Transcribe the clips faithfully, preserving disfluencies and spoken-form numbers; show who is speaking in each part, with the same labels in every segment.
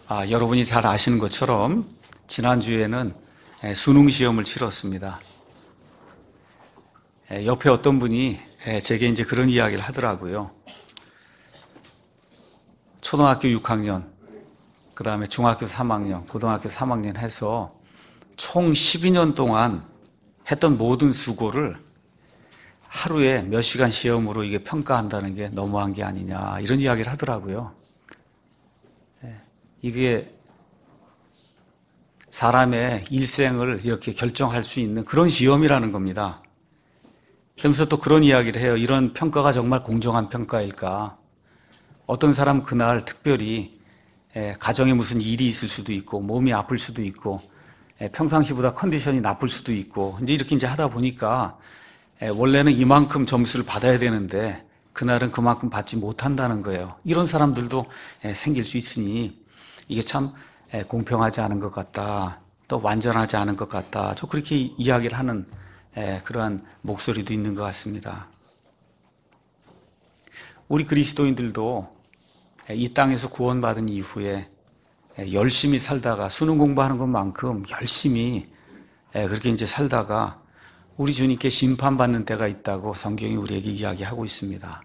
Speaker 1: 아, 여러분이 잘 아시는 것처럼 지난주에는 수능 시험을 치렀습니다. 옆에 어떤 분이 제게 이제 그런 이야기를 하더라고요. 초등학교 육 학년, 그 다음에 중학교 삼 학년, 고등학교 삼 학년 해서 총 십이 년 동안 했던 모든 수고를 하루에 몇 시간 시험으로 이게 평가한다는 게 너무한 게 아니냐, 이런 이야기를 하더라고요. 이게 사람의 일생을 이렇게 결정할 수 있는 그런 시험이라는 겁니다. 그러면서 또 그런 이야기를 해요. 이런 평가가 정말 공정한 평가일까? 어떤 사람은 그날 특별히 가정에 무슨 일이 있을 수도 있고, 몸이 아플 수도 있고, 평상시보다 컨디션이 나쁠 수도 있고, 이제 이렇게 이제 하다 보니까 원래는 이만큼 점수를 받아야 되는데 그날은 그만큼 받지 못한다는 거예요. 이런 사람들도 생길 수 있으니 이게 참 공평하지 않은 것 같다, 또 완전하지 않은 것 같다, 저 그렇게 이야기를 하는 그러한 목소리도 있는 것 같습니다. 우리 그리스도인들도 이 땅에서 구원받은 이후에 열심히 살다가 수능 공부하는 것만큼 열심히 그렇게 이제 살다가 우리 주님께 심판받는 때가 있다고 성경이 우리에게 이야기하고 있습니다.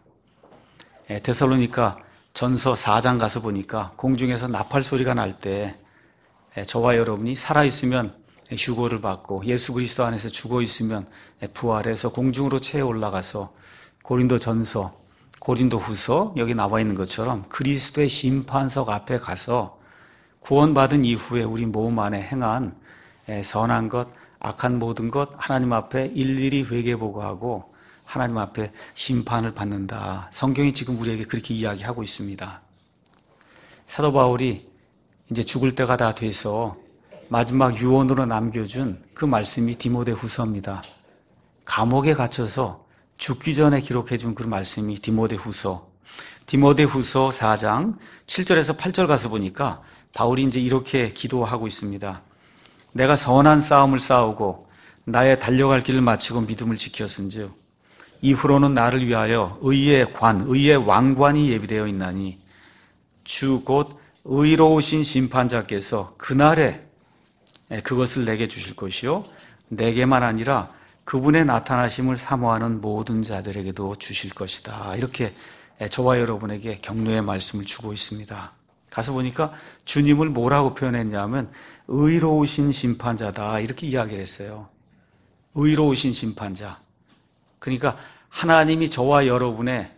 Speaker 1: 데살로니가 전서 사 장 가서 보니까 공중에서 나팔 소리가 날 때 저와 여러분이 살아있으면 휴거를 받고 예수 그리스도 안에서 죽어있으면 부활해서 공중으로 채 올라가서 고린도 전서, 고린도 후서 여기 나와 있는 것처럼 그리스도의 심판석 앞에 가서 구원받은 이후에 우리 몸 안에 행한 선한 것, 악한 모든 것 하나님 앞에 일일이 회개보고하고 하나님 앞에 심판을 받는다. 성경이 지금 우리에게 그렇게 이야기하고 있습니다. 사도 바울이 이제 죽을 때가 다 돼서 마지막 유언으로 남겨준 그 말씀이 디모데후서입니다. 감옥에 갇혀서 죽기 전에 기록해준 그 말씀이 디모데후서. 디모데후서 사 장 칠 절에서 팔 절 가서 보니까 바울이 이제 이렇게 기도하고 있습니다. 내가 선한 싸움을 싸우고 나의 달려갈 길을 마치고 믿음을 지켰은즉 이후로는 나를 위하여 의의 관, 의의 왕관이 예비되어 있나니 주 곧 의로우신 심판자께서 그날에 그것을 내게 주실 것이요 내게만 아니라 그분의 나타나심을 사모하는 모든 자들에게도 주실 것이다. 이렇게 저와 여러분에게 격려의 말씀을 주고 있습니다. 가서 보니까 주님을 뭐라고 표현했냐면 의로우신 심판자다, 이렇게 이야기를 했어요. 의로우신 심판자. 그러니까 하나님이 저와 여러분의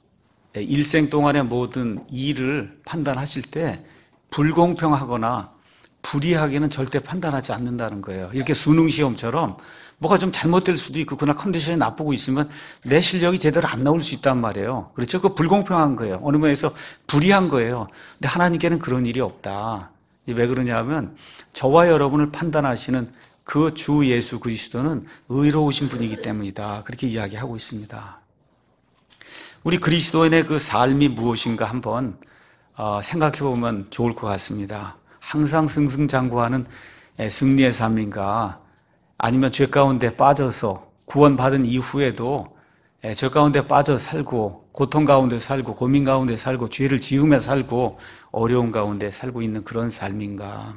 Speaker 1: 일생 동안의 모든 일을 판단하실 때 불공평하거나 불이하게는 절대 판단하지 않는다는 거예요. 이렇게 수능시험처럼 뭐가 좀 잘못될 수도 있고 그날 컨디션이 나쁘고 있으면 내 실력이 제대로 안 나올 수 있단 말이에요. 그렇죠? 그 불공평한 거예요. 어느 면에서 불이한 거예요. 근데 하나님께는 그런 일이 없다. 왜 그러냐면 저와 여러분을 판단하시는 그 주 예수 그리스도는 의로우신 분이기 때문이다. 그렇게 이야기하고 있습니다. 우리 그리스도인의 그 삶이 무엇인가 한번 생각해 보면 좋을 것 같습니다. 항상 승승장구하는 승리의 삶인가, 아니면 죄 가운데 빠져서 구원받은 이후에도 죄 가운데 빠져 살고 고통 가운데 살고 고민 가운데 살고 죄를 지으며 살고 어려운 가운데 살고 있는 그런 삶인가.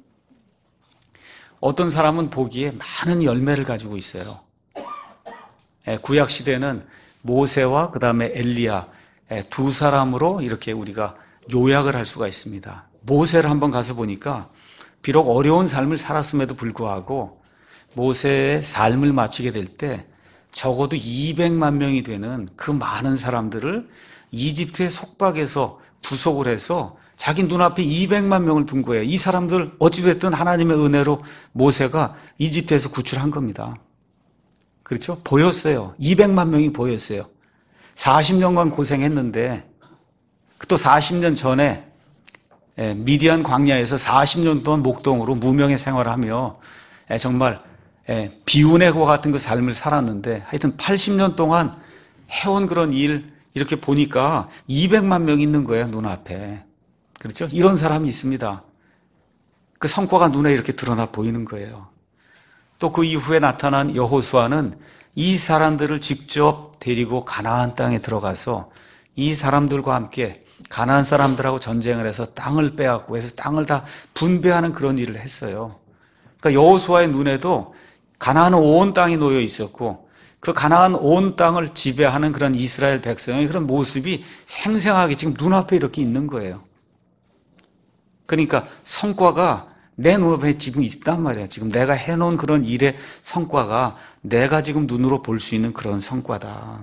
Speaker 1: 어떤 사람은 보기에 많은 열매를 가지고 있어요. 구약 시대는 모세와 그 다음에 엘리야 두 사람으로 이렇게 우리가 요약을 할 수가 있습니다. 모세를 한번 가서 보니까 비록 어려운 삶을 살았음에도 불구하고 모세의 삶을 마치게 될 때 적어도 이백만 명이 되는 그 많은 사람들을 이집트의 속박에서 구속을 해서 자기 눈앞에 이백만 명을 둔 거예요. 이 사람들 어찌됐든 하나님의 은혜로 모세가 이집트에서 구출한 겁니다. 그렇죠? 보였어요. 이백만 명이 보였어요. 사십 년간 고생했는데 또 사십 년 전에 미디안 광야에서 사십 년 동안 목동으로 무명의 생활하며 정말 비운의 과 같은 그 삶을 살았는데 하여튼 팔십 년 동안 해온 그런 일 이렇게 보니까 이백만 명이 있는 거예요, 눈앞에. 그렇죠? 이런 사람이 있습니다. 그 성과가 눈에 이렇게 드러나 보이는 거예요. 또 그 이후에 나타난 여호수아는 이 사람들을 직접 데리고 가나안 땅에 들어가서 이 사람들과 함께 가나안 사람들하고 전쟁을 해서 땅을 빼앗고 해서 땅을 다 분배하는 그런 일을 했어요. 그러니까 여호수아의 눈에도 가나안 온 땅이 놓여 있었고 그 가나안 온 땅을 지배하는 그런 이스라엘 백성의 그런 모습이 생생하게 지금 눈앞에 이렇게 있는 거예요. 그러니까 성과가 내 눈앞에 지금 있단 말이야. 지금 내가 해놓은 그런 일의 성과가 내가 지금 눈으로 볼 수 있는 그런 성과다.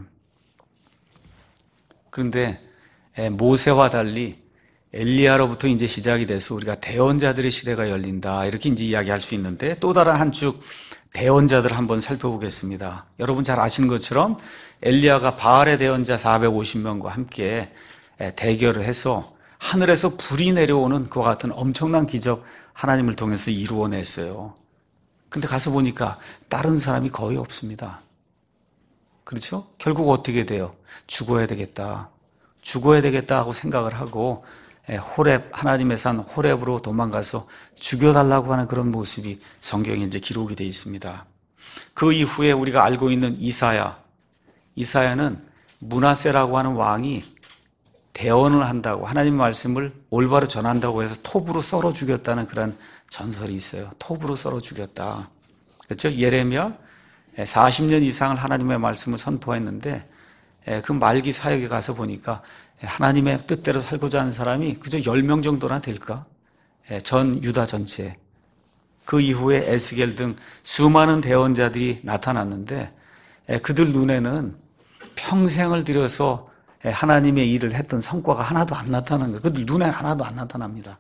Speaker 1: 그런데 모세와 달리 엘리야로부터 이제 시작이 돼서 우리가 대언자들의 시대가 열린다. 이렇게 이제 이야기할 수 있는데 또 다른 한 축 대언자들을 한번 살펴보겠습니다. 여러분 잘 아시는 것처럼 엘리야가 바알의 대언자 사백오십 명과 함께 대결을 해서 하늘에서 불이 내려오는 그와 같은 엄청난 기적 하나님을 통해서 이루어냈어요. 근데 가서 보니까 다른 사람이 거의 없습니다. 그렇죠? 결국 어떻게 돼요? 죽어야 되겠다. 죽어야 되겠다 하고 생각을 하고 호렙, 하나님의 산 호렙으로 도망가서 죽여달라고 하는 그런 모습이 성경에 이제 기록이 되어 있습니다. 그 이후에 우리가 알고 있는 이사야, 이사야는 므낫세라고 하는 왕이 대언을 한다고 하나님 말씀을 올바로 전한다고 해서 톱으로 썰어 죽였다는 그런 전설이 있어요. 톱으로 썰어 죽였다. 그렇죠? 예레미야 사십 년 이상을 하나님의 말씀을 선포했는데 그 말기 사역에 가서 보니까 하나님의 뜻대로 살고자 하는 사람이 그저 열 명 정도나 될까? 전 유다 전체. 그 이후에 에스겔 등 수많은 대언자들이 나타났는데 그들 눈에는 평생을 들여서 하나님의 일을 했던 성과가 하나도 안 나타나는 거예요. 그들 눈에 하나도 안 나타납니다.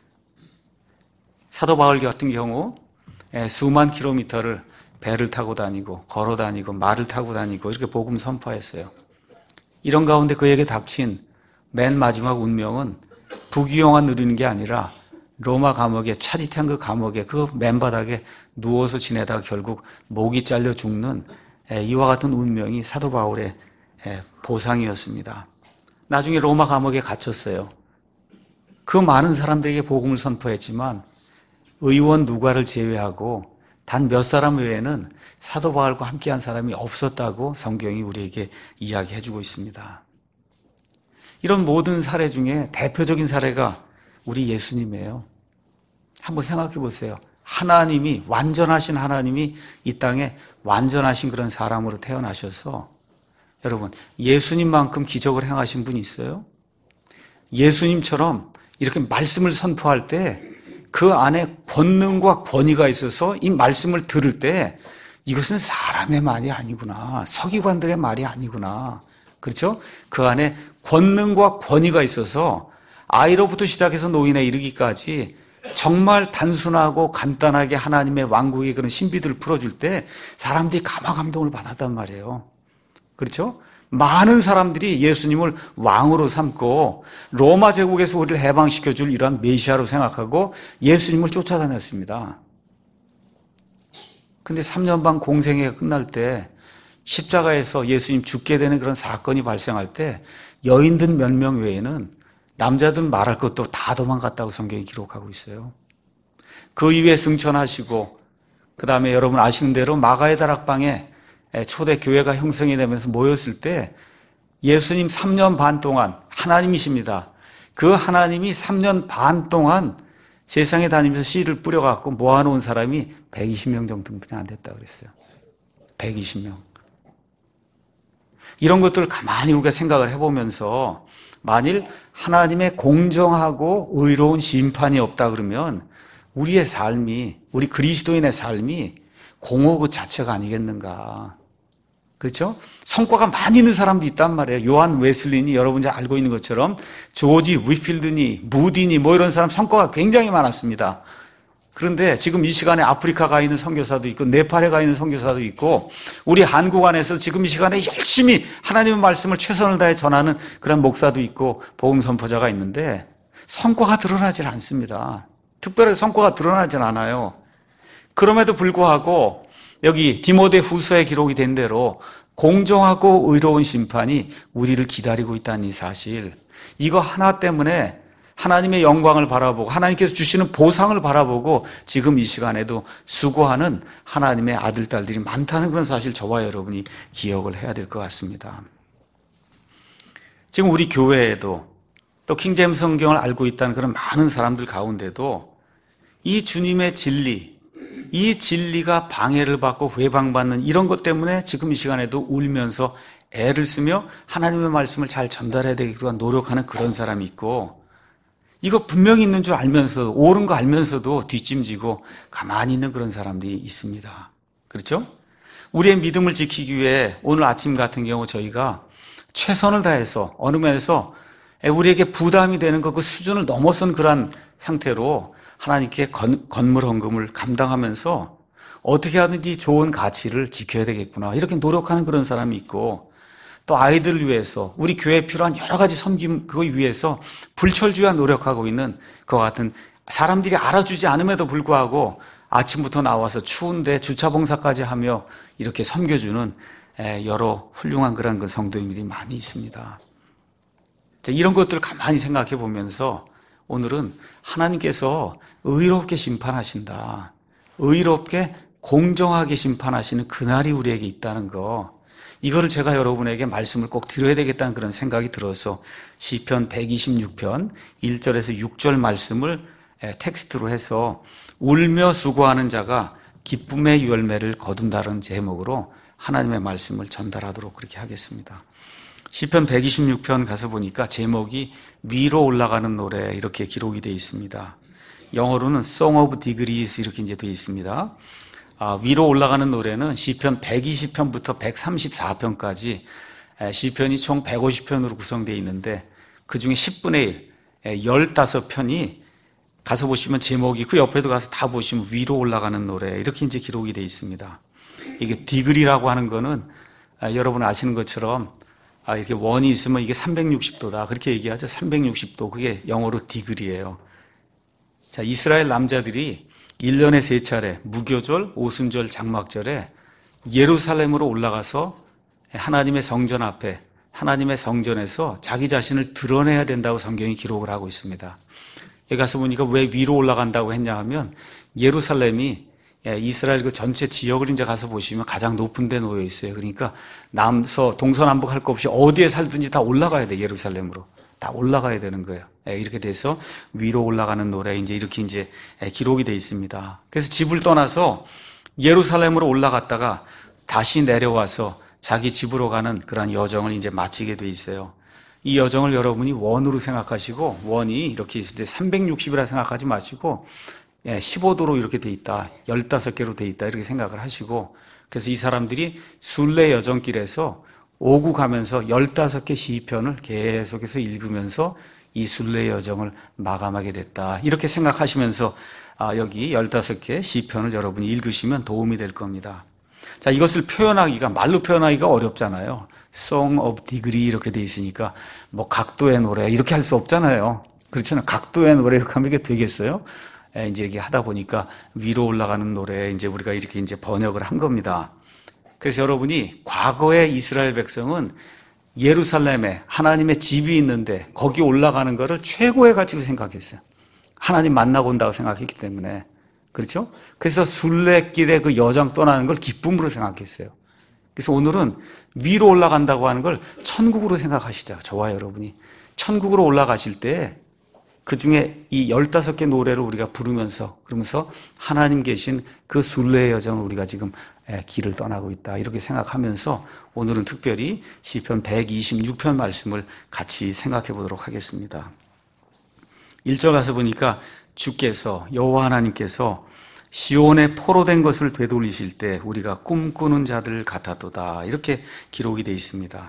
Speaker 1: 사도 바울 같은 경우 수만 킬로미터를 배를 타고 다니고 걸어 다니고 말을 타고 다니고 이렇게 복음 선포했어요. 이런 가운데 그에게 닥친 맨 마지막 운명은 부귀영화 누리는 게 아니라 로마 감옥에 차디찬 그 감옥에 그 맨바닥에 누워서 지내다가 결국 목이 잘려 죽는 이와 같은 운명이 사도 바울의 보상이었습니다. 나중에 로마 감옥에 갇혔어요. 그 많은 사람들에게 복음을 선포했지만 의원 누가를 제외하고 단 몇 사람 외에는 사도 바울과 함께한 사람이 없었다고 성경이 우리에게 이야기해주고 있습니다. 이런 모든 사례 중에 대표적인 사례가 우리 예수님이에요. 한번 생각해 보세요. 하나님이, 완전하신 하나님이 이 땅에 완전하신 그런 사람으로 태어나셔서 여러분, 예수님만큼 기적을 행하신 분이 있어요? 예수님처럼 이렇게 말씀을 선포할 때 그 안에 권능과 권위가 있어서 이 말씀을 들을 때 이것은 사람의 말이 아니구나. 서기관들의 말이 아니구나. 그렇죠? 그 안에 권능과 권위가 있어서 아이로부터 시작해서 노인에 이르기까지 정말 단순하고 간단하게 하나님의 왕국의 그런 신비들을 풀어줄 때 사람들이 감화감동을 받았단 말이에요. 그렇죠? 많은 사람들이 예수님을 왕으로 삼고 로마 제국에서 우리를 해방시켜줄 이러한 메시아로 생각하고 예수님을 쫓아다녔습니다. 근데 삼 년 반 공생애가 끝날 때 십자가에서 예수님 죽게 되는 그런 사건이 발생할 때 여인들 몇 명 외에는 남자들 말할 것도 다 도망갔다고 성경이 기록하고 있어요. 그 이후에 승천하시고 그 다음에 여러분 아시는 대로 마가의 다락방에 초대 교회가 형성이 되면서 모였을 때 예수님 삼 년 반 동안 하나님이십니다. 그 하나님이 삼 년 반 동안 세상에 다니면서 씨를 뿌려갖고 모아놓은 사람이 백이십 명 정도밖에 안 됐다고 그랬어요. 백이십 명. 이런 것들을 가만히 우리가 생각을 해보면서 만일 하나님의 공정하고 의로운 심판이 없다 그러면 우리의 삶이, 우리 그리스도인의 삶이 공허 그 자체가 아니겠는가. 그렇죠? 성과가 많이 있는 사람도 있단 말이에요. 요한 웨슬리니 여러분이 잘 알고 있는 것처럼 조지 위필드니 무디니 뭐 이런 사람 성과가 굉장히 많았습니다. 그런데 지금 이 시간에 아프리카 가 있는 선교사도 있고 네팔에 가 있는 선교사도 있고 우리 한국 안에서 지금 이 시간에 열심히 하나님의 말씀을 최선을 다해 전하는 그런 목사도 있고 복음 선포자가 있는데 성과가 드러나질 않습니다. 특별하게 성과가 드러나질 않아요. 그럼에도 불구하고 여기 디모데 후서에 기록이 된 대로 공정하고 의로운 심판이 우리를 기다리고 있다는 이 사실, 이거 하나 때문에 하나님의 영광을 바라보고 하나님께서 주시는 보상을 바라보고 지금 이 시간에도 수고하는 하나님의 아들, 딸들이 많다는 그런 사실 저와 여러분이 기억을 해야 될 것 같습니다. 지금 우리 교회에도 또 킹제임스 성경을 알고 있다는 그런 많은 사람들 가운데도 이 주님의 진리, 이 진리가 방해를 받고 회방받는 이런 것 때문에 지금 이 시간에도 울면서 애를 쓰며 하나님의 말씀을 잘 전달해야 되기로 노력하는 그런 사람이 있고, 이거 분명히 있는 줄 알면서도, 옳은 거 알면서도 뒷짐지고 가만히 있는 그런 사람들이 있습니다. 그렇죠? 우리의 믿음을 지키기 위해 오늘 아침 같은 경우 저희가 최선을 다해서 어느 면에서 우리에게 부담이 되는 것, 그 수준을 넘어선 그러한 상태로 하나님께 건, 건물 헌금을 감당하면서 어떻게 하든지 좋은 가치를 지켜야 되겠구나, 이렇게 노력하는 그런 사람이 있고, 또 아이들을 위해서 우리 교회에 필요한 여러 가지 섬김 그거 위해서 불철주야 노력하고 있는 그와 같은 사람들이 알아주지 않음에도 불구하고 아침부터 나와서 추운데 주차 봉사까지 하며 이렇게 섬겨주는 여러 훌륭한 그런 그 성도님들이 많이 있습니다. 이런 것들을 가만히 생각해 보면서 오늘은 하나님께서 의롭게 심판하신다, 의롭게 공정하게 심판하시는 그날이 우리에게 있다는 거, 이거를 제가 여러분에게 말씀을 꼭 드려야 되겠다는 그런 생각이 들어서 시편 백이십육 편 일 절에서 육 절 말씀을 텍스트로 해서 울며 수고하는 자가 기쁨의 열매를 거둔다는 제목으로 하나님의 말씀을 전달하도록 그렇게 하겠습니다. 시편 백이십육 편 가서 보니까 제목이 위로 올라가는 노래 이렇게 기록이 되어 있습니다. 영어로는 Song of Degrees 이렇게 이제 되어 있습니다. 아, 위로 올라가는 노래는 시편 백이십 편부터 백삼십사 편까지 시편이 총 백오십 편으로 구성되어 있는데 그 중에 십분의 일, 십오 편이 가서 보시면 제목이 그 옆에도 가서 다 보시면 위로 올라가는 노래 이렇게 이제 기록이 되어 있습니다. 이게 디그리라고 하는 거는 아, 여러분 아시는 것처럼 아, 이렇게 원이 있으면 이게 삼백육십 도다 그렇게 얘기하죠. 삼백육십 도 그게 영어로 디그리예요. 자, 이스라엘 남자들이 일 년에 세 차례 무교절, 오순절, 장막절에 예루살렘으로 올라가서 하나님의 성전 앞에 하나님의 성전에서 자기 자신을 드러내야 된다고 성경이 기록을 하고 있습니다. 여기 가서 보니까 왜 위로 올라간다고 했냐 하면 예루살렘이 이스라엘 그 전체 지역을 이제 가서 보시면 가장 높은 데 놓여 있어요. 그러니까 남서 동서남북 할 것 없이 어디에 살든지 다 올라가야 돼. 예루살렘으로 다 올라가야 되는 거예요. 이렇게 돼서 위로 올라가는 노래 이제 이렇게 이제 기록이 돼 있습니다. 그래서 집을 떠나서 예루살렘으로 올라갔다가 다시 내려와서 자기 집으로 가는 그런 여정을 이제 마치게 돼 있어요. 이 여정을 여러분이 원으로 생각하시고, 원이 이렇게 있을 때 삼백육십이라 생각하지 마시고 십오 도로 이렇게 돼 있다, 십오 개로 돼 있다 이렇게 생각을 하시고, 그래서 이 사람들이 순례 여정길에서 오고 가면서 십오 개 시편을 계속해서 읽으면서 이 순례 여정을 마감하게 됐다 이렇게 생각하시면서 아, 여기 십오 개 시편을 여러분이 읽으시면 도움이 될 겁니다. 자, 이것을 표현하기가 말로 표현하기가 어렵잖아요. Song of Degree 이렇게 돼 있으니까 뭐 각도의 노래 이렇게 할 수 없잖아요. 그렇잖아요. 각도의 노래 이렇게 하면 이게 되겠어요? 에, 이제 이게 하다 보니까 위로 올라가는 노래 이제 우리가 이렇게 이제 번역을 한 겁니다. 그래서 여러분이 과거의 이스라엘 백성은 예루살렘에 하나님의 집이 있는데 거기 올라가는 것을 최고의 가치로 생각했어요. 하나님 만나고 온다고 생각했기 때문에. 그렇죠? 그래서 순례길에 그 여정 떠나는 걸 기쁨으로 생각했어요. 그래서 오늘은 위로 올라간다고 하는 걸 천국으로 생각하시죠. 저와 여러분이. 천국으로 올라가실 때 그 중에 이 십오 개 노래를 우리가 부르면서 그러면서 하나님 계신 그 순례의 여정을 우리가 지금 길을 떠나고 있다 이렇게 생각하면서 오늘은 특별히 시편 백이십육 편 말씀을 같이 생각해 보도록 하겠습니다. 일 절 가서 보니까 주께서 여호와 하나님께서 시온에 포로된 것을 되돌리실 때 우리가 꿈꾸는 자들 같았도다 이렇게 기록이 되어 있습니다.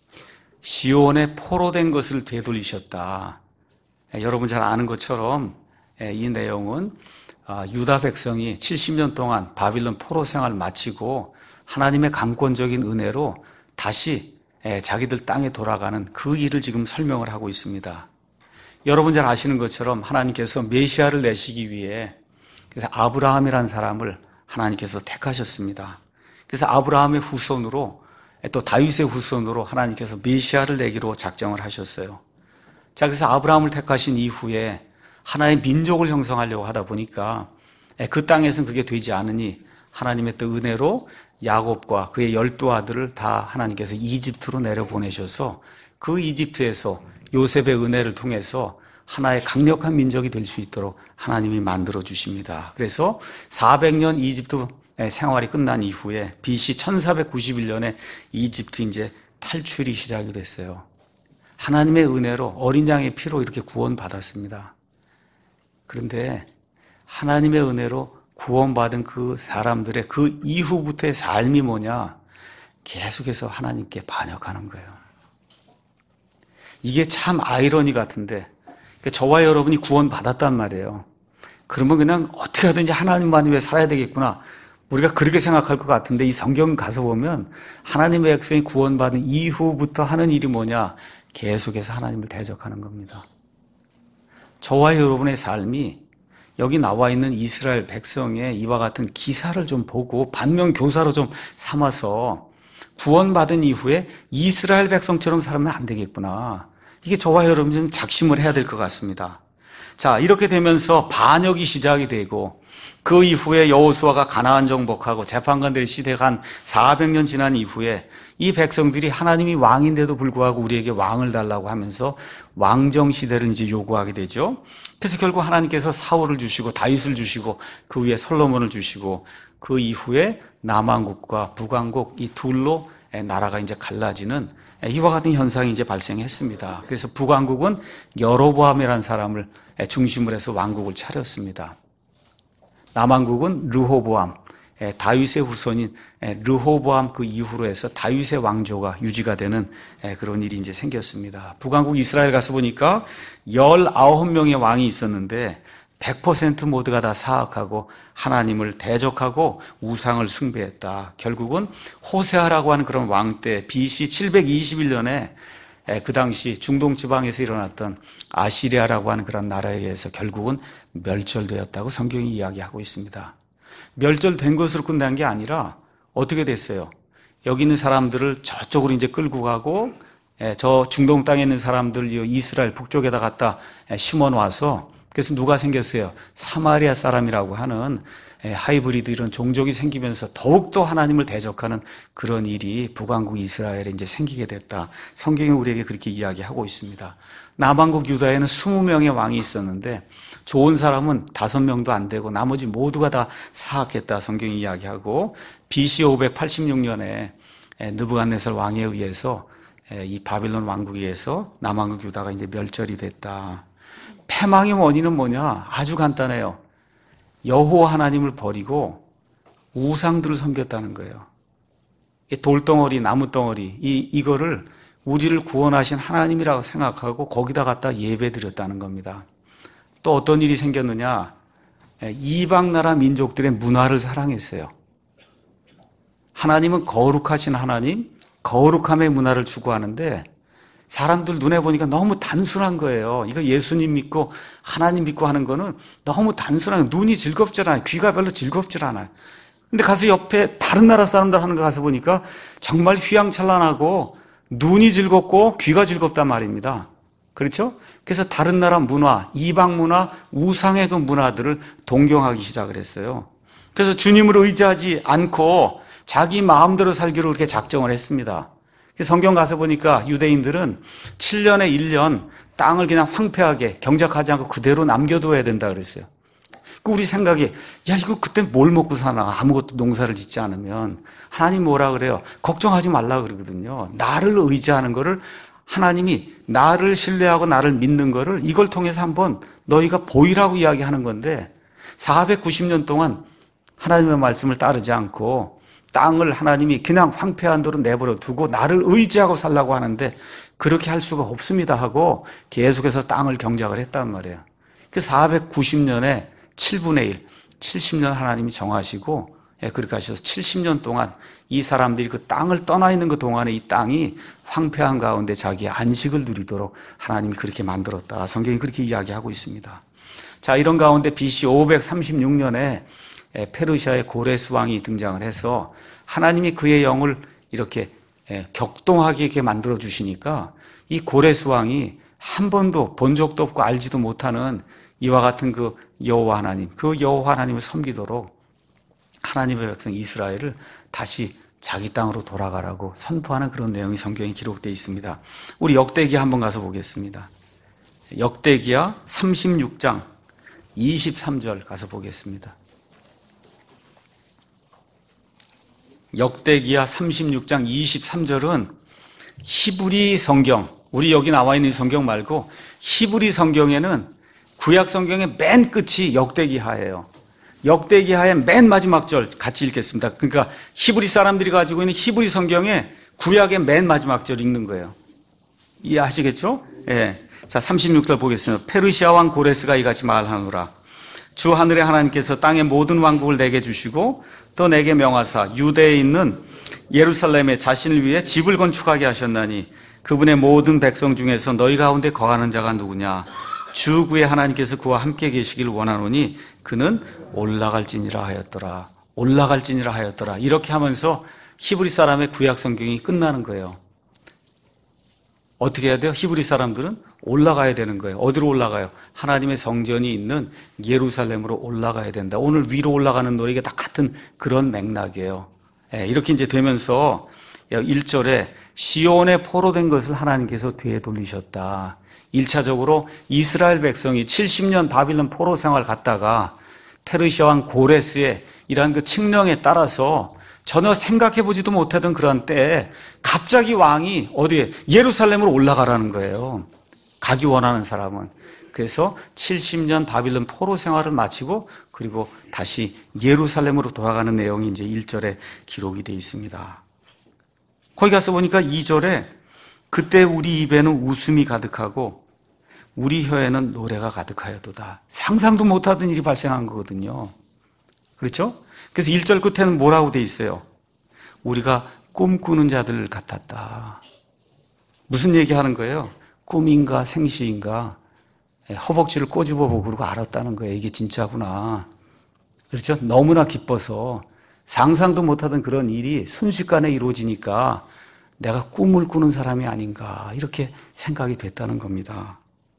Speaker 1: 시온에 포로된 것을 되돌리셨다. 여러분 잘 아는 것처럼 이 내용은 유다 백성이 칠십 년 동안 바빌론 포로 생활을 마치고 하나님의 강권적인 은혜로 다시 자기들 땅에 돌아가는 그 일을 지금 설명을 하고 있습니다. 여러분 잘 아시는 것처럼 하나님께서 메시아를 내시기 위해 그래서 아브라함이라는 사람을 하나님께서 택하셨습니다. 그래서 아브라함의 후손으로 또 다윗의 후손으로 하나님께서 메시아를 내기로 작정을 하셨어요. 자, 그래서 아브라함을 택하신 이후에 하나의 민족을 형성하려고 하다 보니까 그 땅에서는 그게 되지 않으니 하나님의 또 은혜로 야곱과 그의 열두 아들을 다 하나님께서 이집트로 내려보내셔서 그 이집트에서 요셉의 은혜를 통해서 하나의 강력한 민족이 될 수 있도록 하나님이 만들어 주십니다. 그래서 사백 년 이집트 생활이 끝난 이후에 비씨 천사백구십일 년에 이집트 이제 탈출이 시작이 됐어요. 하나님의 은혜로 어린 양의 피로 이렇게 구원받았습니다. 그런데 하나님의 은혜로 구원받은 그 사람들의 그 이후부터의 삶이 뭐냐? 계속해서 하나님께 반역하는 거예요. 이게 참 아이러니 같은데, 저와 여러분이 구원받았단 말이에요. 그러면 그냥 어떻게 하든지 하나님만이 왜 살아야 되겠구나. 우리가 그렇게 생각할 것 같은데, 이 성경 가서 보면 하나님의 백성이 구원받은 이후부터 하는 일이 뭐냐? 계속해서 하나님을 대적하는 겁니다. 저와 여러분의 삶이 여기 나와 있는 이스라엘 백성의 이와 같은 기사를 좀 보고 반면교사로 좀 삼아서 구원받은 이후에 이스라엘 백성처럼 살면 안 되겠구나. 이게 저와 여러분이 좀 작심을 해야 될 것 같습니다. 자, 이렇게 되면서 반역이 시작이 되고 그 이후에 여호수아가 가나안 정복하고 재판관들의 시대가 한 사백 년 지난 이후에 이 백성들이 하나님이 왕인데도 불구하고 우리에게 왕을 달라고 하면서 왕정 시대를 이제 요구하게 되죠. 그래서 결국 하나님께서 사울을 주시고 다윗을 주시고 그 위에 솔로몬을 주시고 그 이후에 남왕국과 북왕국 이 둘로 나라가 이제 갈라지는 이와 같은 현상이 이제 발생했습니다. 그래서 북왕국은 여로보암이라는 사람을 중심으로 해서 왕국을 차렸습니다. 남왕국은 르호보암, 다윗의 후손인 르호보암 그 이후로 해서 다윗의 왕조가 유지가 되는 그런 일이 이제 생겼습니다. 북왕국 이스라엘 가서 보니까 열아홉 명의 왕이 있었는데 백 퍼센트 모두가 다 사악하고 하나님을 대적하고 우상을 숭배했다. 결국은 호세아라고 하는 그런 왕 때 비씨 칠백이십일 년에 그 당시 중동 지방에서 일어났던 아시리아라고 하는 그런 나라에 의해서 결국은 멸절되었다고 성경이 이야기하고 있습니다. 멸절된 것으로 끝난 게 아니라 어떻게 됐어요? 여기 있는 사람들을 저쪽으로 이제 끌고 가고 저 중동 땅에 있는 사람들 이스라엘 북쪽에다 갖다 심어 놔서 그래서 누가 생겼어요? 사마리아 사람이라고 하는 하이브리드 이런 종족이 생기면서 더욱더 하나님을 대적하는 그런 일이 북왕국 이스라엘에 이제 생기게 됐다. 성경이 우리에게 그렇게 이야기하고 있습니다. 남왕국 유다에는 스무 명의 왕이 있었는데 좋은 사람은 다섯 명도 안 되고 나머지 모두가 다 사악했다. 성경이 이야기하고 비씨 오백팔십육 년에 느부갓네살 왕에 의해서 이 바빌론 왕국에 의해서 남왕국 유다가 이제 멸절이 됐다. 패망의 원인은 뭐냐? 아주 간단해요. 여호와 하나님을 버리고 우상들을 섬겼다는 거예요. 이 돌덩어리, 나무덩어리, 이, 이거를 우리를 구원하신 하나님이라고 생각하고 거기다 갖다 예배드렸다는 겁니다. 또 어떤 일이 생겼느냐? 이방 나라 민족들의 문화를 사랑했어요. 하나님은 거룩하신 하나님, 거룩함의 문화를 추구하는데 사람들 눈에 보니까 너무 단순한 거예요. 이거 예수님 믿고 하나님 믿고 하는 거는 너무 단순한, 눈이 즐겁지 않아요. 귀가 별로 즐겁지 않아요. 근데 가서 옆에 다른 나라 사람들 하는 거 가서 보니까 정말 휘황찬란하고 눈이 즐겁고 귀가 즐겁단 말입니다. 그렇죠? 그래서 다른 나라 문화, 이방 문화, 우상의 그 문화들을 동경하기 시작을 했어요. 그래서 주님을 의지하지 않고 자기 마음대로 살기로 그렇게 작정을 했습니다. 성경 가서 보니까 유대인들은 칠 년에 일 년 땅을 그냥 황폐하게 경작하지 않고 그대로 남겨둬야 된다 그랬어요. 그 우리 생각에 야 이거 그때 뭘 먹고 사나 아무것도 농사를 짓지 않으면 하나님 뭐라 그래요? 걱정하지 말라 그러거든요. 나를 의지하는 거를 하나님이 나를 신뢰하고 나를 믿는 거를 이걸 통해서 한번 너희가 보이라고 이야기하는 건데 사백구십 년 동안 하나님의 말씀을 따르지 않고 땅을 하나님이 그냥 황폐한 대로 내버려 두고 나를 의지하고 살라고 하는데 그렇게 할 수가 없습니다 하고 계속해서 땅을 경작을 했단 말이에요. 그 사백구십 년에 칠분의 일, 칠십 년 하나님이 정하시고 그렇게 하셔서 칠십 년 동안 이 사람들이 그 땅을 떠나 있는 그 동안에 이 땅이 황폐한 가운데 자기의 안식을 누리도록 하나님이 그렇게 만들었다. 성경이 그렇게 이야기하고 있습니다. 자, 이런 가운데 비씨 오백삼십육 년에 페르시아의 고레스 왕이 등장을 해서 하나님이 그의 영을 이렇게 격동하게 이렇게 만들어 주시니까 이 고레스 왕이 한 번도 본 적도 없고 알지도 못하는 이와 같은 그 여호와 하나님, 그 여호와 하나님을 섬기도록 하나님의 백성 이스라엘을 다시 자기 땅으로 돌아가라고 선포하는 그런 내용이 성경에 기록되어 있습니다. 우리 역대기야 한번 가서 보겠습니다. 역대기야 삼십육 장 이십삼 절 가서 보겠습니다. 역대기야 삼십육 장 이십삼 절은 히브리 성경, 우리 여기 나와 있는 성경 말고 히브리 성경에는 구약 성경의 맨 끝이 역대기하예요. 역대기하의 맨 마지막 절 같이 읽겠습니다. 그러니까 히브리 사람들이 가지고 있는 히브리 성경에 구약의 맨 마지막 절 읽는 거예요. 이해하시겠죠? 예. 자, 삼십육 절 보겠습니다. 페르시아 왕 고레스가 이같이 말하노라. 주 하늘의 하나님께서 땅의 모든 왕국을 내게 주시고 또 내게 명하사 유대에 있는 예루살렘에 자신을 위해 집을 건축하게 하셨나니 그분의 모든 백성 중에서 너희 가운데 거하는 자가 누구냐? 주 그의 하나님께서 그와 함께 계시기를 원하노니 그는 올라갈지니라 하였더라. 올라갈지니라 하였더라. 이렇게 하면서 히브리 사람의 구약 성경이 끝나는 거예요. 어떻게 해야 돼요? 히브리 사람들은 올라가야 되는 거예요. 어디로 올라가요? 하나님의 성전이 있는 예루살렘으로 올라가야 된다. 오늘 위로 올라가는 노래, 이게 다 같은 그런 맥락이에요. 예, 이렇게 이제 되면서 일 절에 시온에 포로된 것을 하나님께서 뒤에 돌리셨다. 일 차적으로 이스라엘 백성이 칠십 년 바빌론 포로 생활 갔다가 페르시아 왕 고레스의 이러한 그 칙령에 따라서 전혀 생각해보지도 못하던 그런 때에 갑자기 왕이 어디에? 예루살렘으로 올라가라는 거예요. 가기 원하는 사람은. 그래서 칠십 년 바빌론 포로 생활을 마치고 그리고 다시 예루살렘으로 돌아가는 내용이 이제 일 절에 기록이 되어 있습니다. 거기 가서 보니까 이 절에 그때 우리 입에는 웃음이 가득하고 우리 혀에는 노래가 가득하여도다. 상상도 못하던 일이 발생한 거거든요. 그렇죠? 그래서 일 절 끝에는 뭐라고 돼 있어요? 우리가 꿈꾸는 자들 같았다. 무슨 얘기하는 거예요? 꿈인가 생시인가 허벅지를 꼬집어보고 그러고 알았다는 거예요. 이게 진짜구나. 그렇죠? 너무나 기뻐서 상상도 못하던 그런 일이 순식간에 이루어지니까 내가 꿈을 꾸는 사람이 아닌가 이렇게 생각이 됐다는 겁니다.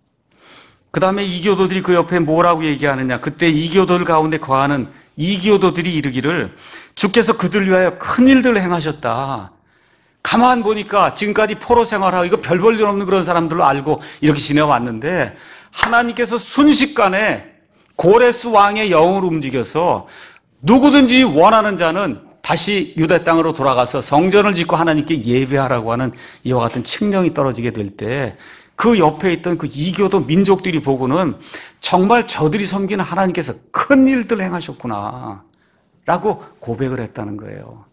Speaker 1: 그 다음에 이교도들이 그 옆에 뭐라고 얘기하느냐. 그때 이교도들 가운데 거하는 이교도들이 이르기를 주께서 그들 위하여 큰 일들을 행하셨다. 가만 보니까 지금까지 포로 생활하고 이거 별 볼 일 없는 그런 사람들로 알고 이렇게 지내왔는데 하나님께서 순식간에 고레스 왕의 영을 움직여서 누구든지 원하는 자는 다시 유다 땅으로 돌아가서 성전을 짓고 하나님께 예배하라고 하는 이와 같은 칙령이 떨어지게 될 때 그 옆에 있던 그 이교도 민족들이 보고는 정말 저들이 섬기는 하나님께서 큰 일들 행하셨구나 라고 고백을 했다는 거예요.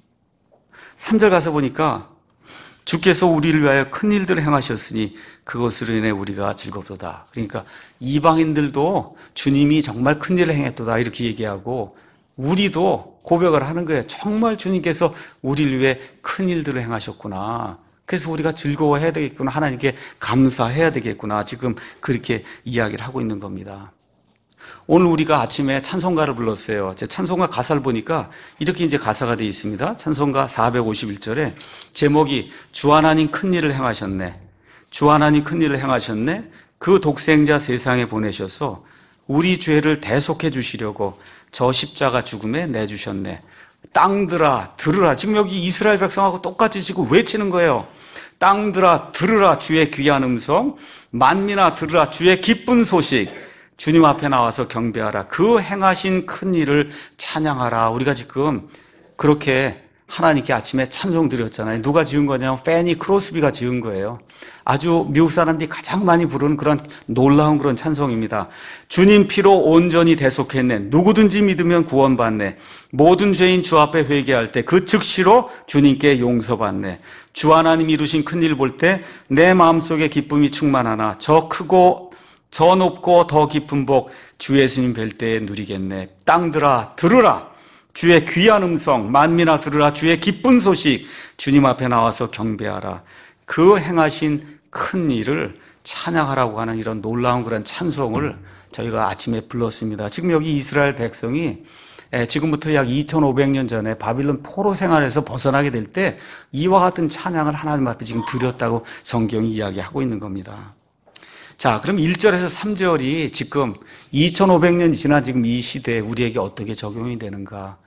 Speaker 1: 삼 절 가서 보니까 주께서 우리를 위하여 큰 일들을 행하셨으니 그것으로 인해 우리가 즐겁도다. 그러니까 이방인들도 주님이 정말 큰 일을 행했도다 이렇게 얘기하고 우리도 고백을 하는 거예요. 정말 주님께서 우리를 위해 큰 일들을 행하셨구나. 그래서 우리가 즐거워해야 되겠구나. 하나님께 감사해야 되겠구나. 지금 그렇게 이야기를 하고 있는 겁니다. 오늘 우리가 아침에 찬송가를 불렀어요. 제 찬송가 가사를 보니까 이렇게 이제 가사가 되어 있습니다. 찬송가 사백오십일 절에 제목이 주 하나님 큰 일을 행하셨네. 주 하나님 큰 일을 행하셨네. 그 독생자 세상에 보내셔서 우리 죄를 대속해 주시려고 저 십자가 죽음에 내주셨네. 땅들아 들으라. 지금 여기 이스라엘 백성하고 똑같이 지금 외치는 거예요. 땅들아 들으라 주의 귀한 음성. 만민아 들으라 주의 기쁜 소식. 주님 앞에 나와서 경배하라. 그 행하신 큰 일을 찬양하라. 우리가 지금 그렇게 하나님께 아침에 찬송 드렸잖아요. 누가 지은 거냐면 패니 크로스비가 지은 거예요. 아주 미국 사람들이 가장 많이 부르는 그런 놀라운 그런 찬송입니다. 주님 피로 온전히 대속했네. 누구든지 믿으면 구원받네. 모든 죄인 주 앞에 회개할 때 그 즉시로 주님께 용서받네. 주 하나님 이루신 큰일 볼 때 내 마음속에 기쁨이 충만하나 저 크고 저 높고 더 깊은 복 주 예수님 뵐 때 누리겠네. 땅들아 들으라. 주의 귀한 음성, 만민아 들으라. 주의 기쁜 소식. 주님 앞에 나와서 경배하라. 그 행하신 큰 일을 찬양하라고 하는 이런 놀라운 그런 찬송을 저희가 아침에 불렀습니다. 지금 여기 이스라엘 백성이 지금부터 약 이천오백 년 전에 바빌론 포로 생활에서 벗어나게 될 때 이와 같은 찬양을 하나님 앞에 지금 드렸다고 성경이 이야기하고 있는 겁니다. 자, 그럼 일 절에서 삼 절이 지금 이천오백 년이 지난 지금 이 시대에 우리에게 어떻게 적용이 되는가?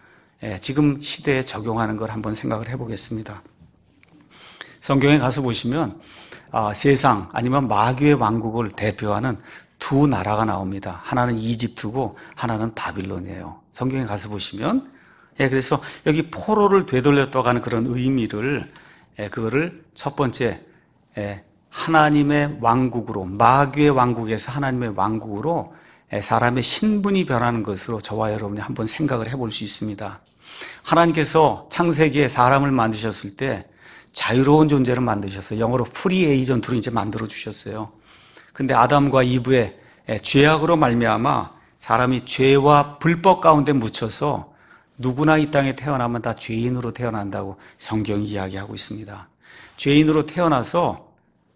Speaker 1: 지금 시대에 적용하는 걸 한번 생각을 해보겠습니다. 성경에 가서 보시면 세상 아니면 마귀의 왕국을 대표하는 두 나라가 나옵니다. 하나는 이집트고 하나는 바빌론이에요. 성경에 가서 보시면 그래서 여기 포로를 되돌렸다고 하는 그런 의미를 그거를 첫 번째 하나님의 왕국으로, 마귀의 왕국에서 하나님의 왕국으로 사람의 신분이 변하는 것으로 저와 여러분이 한번 생각을 해볼 수 있습니다. 하나님께서 창세기에 사람을 만드셨을 때 자유로운 존재를 만드셨어요. 영어로 프리 에이전트로 이제 만들어 주셨어요. 근데 아담과 이브의 죄악으로 말미암아 사람이 죄와 불법 가운데 묻혀서 누구나 이 땅에 태어나면 다 죄인으로 태어난다고 성경이 이야기하고 있습니다. 죄인으로 태어나서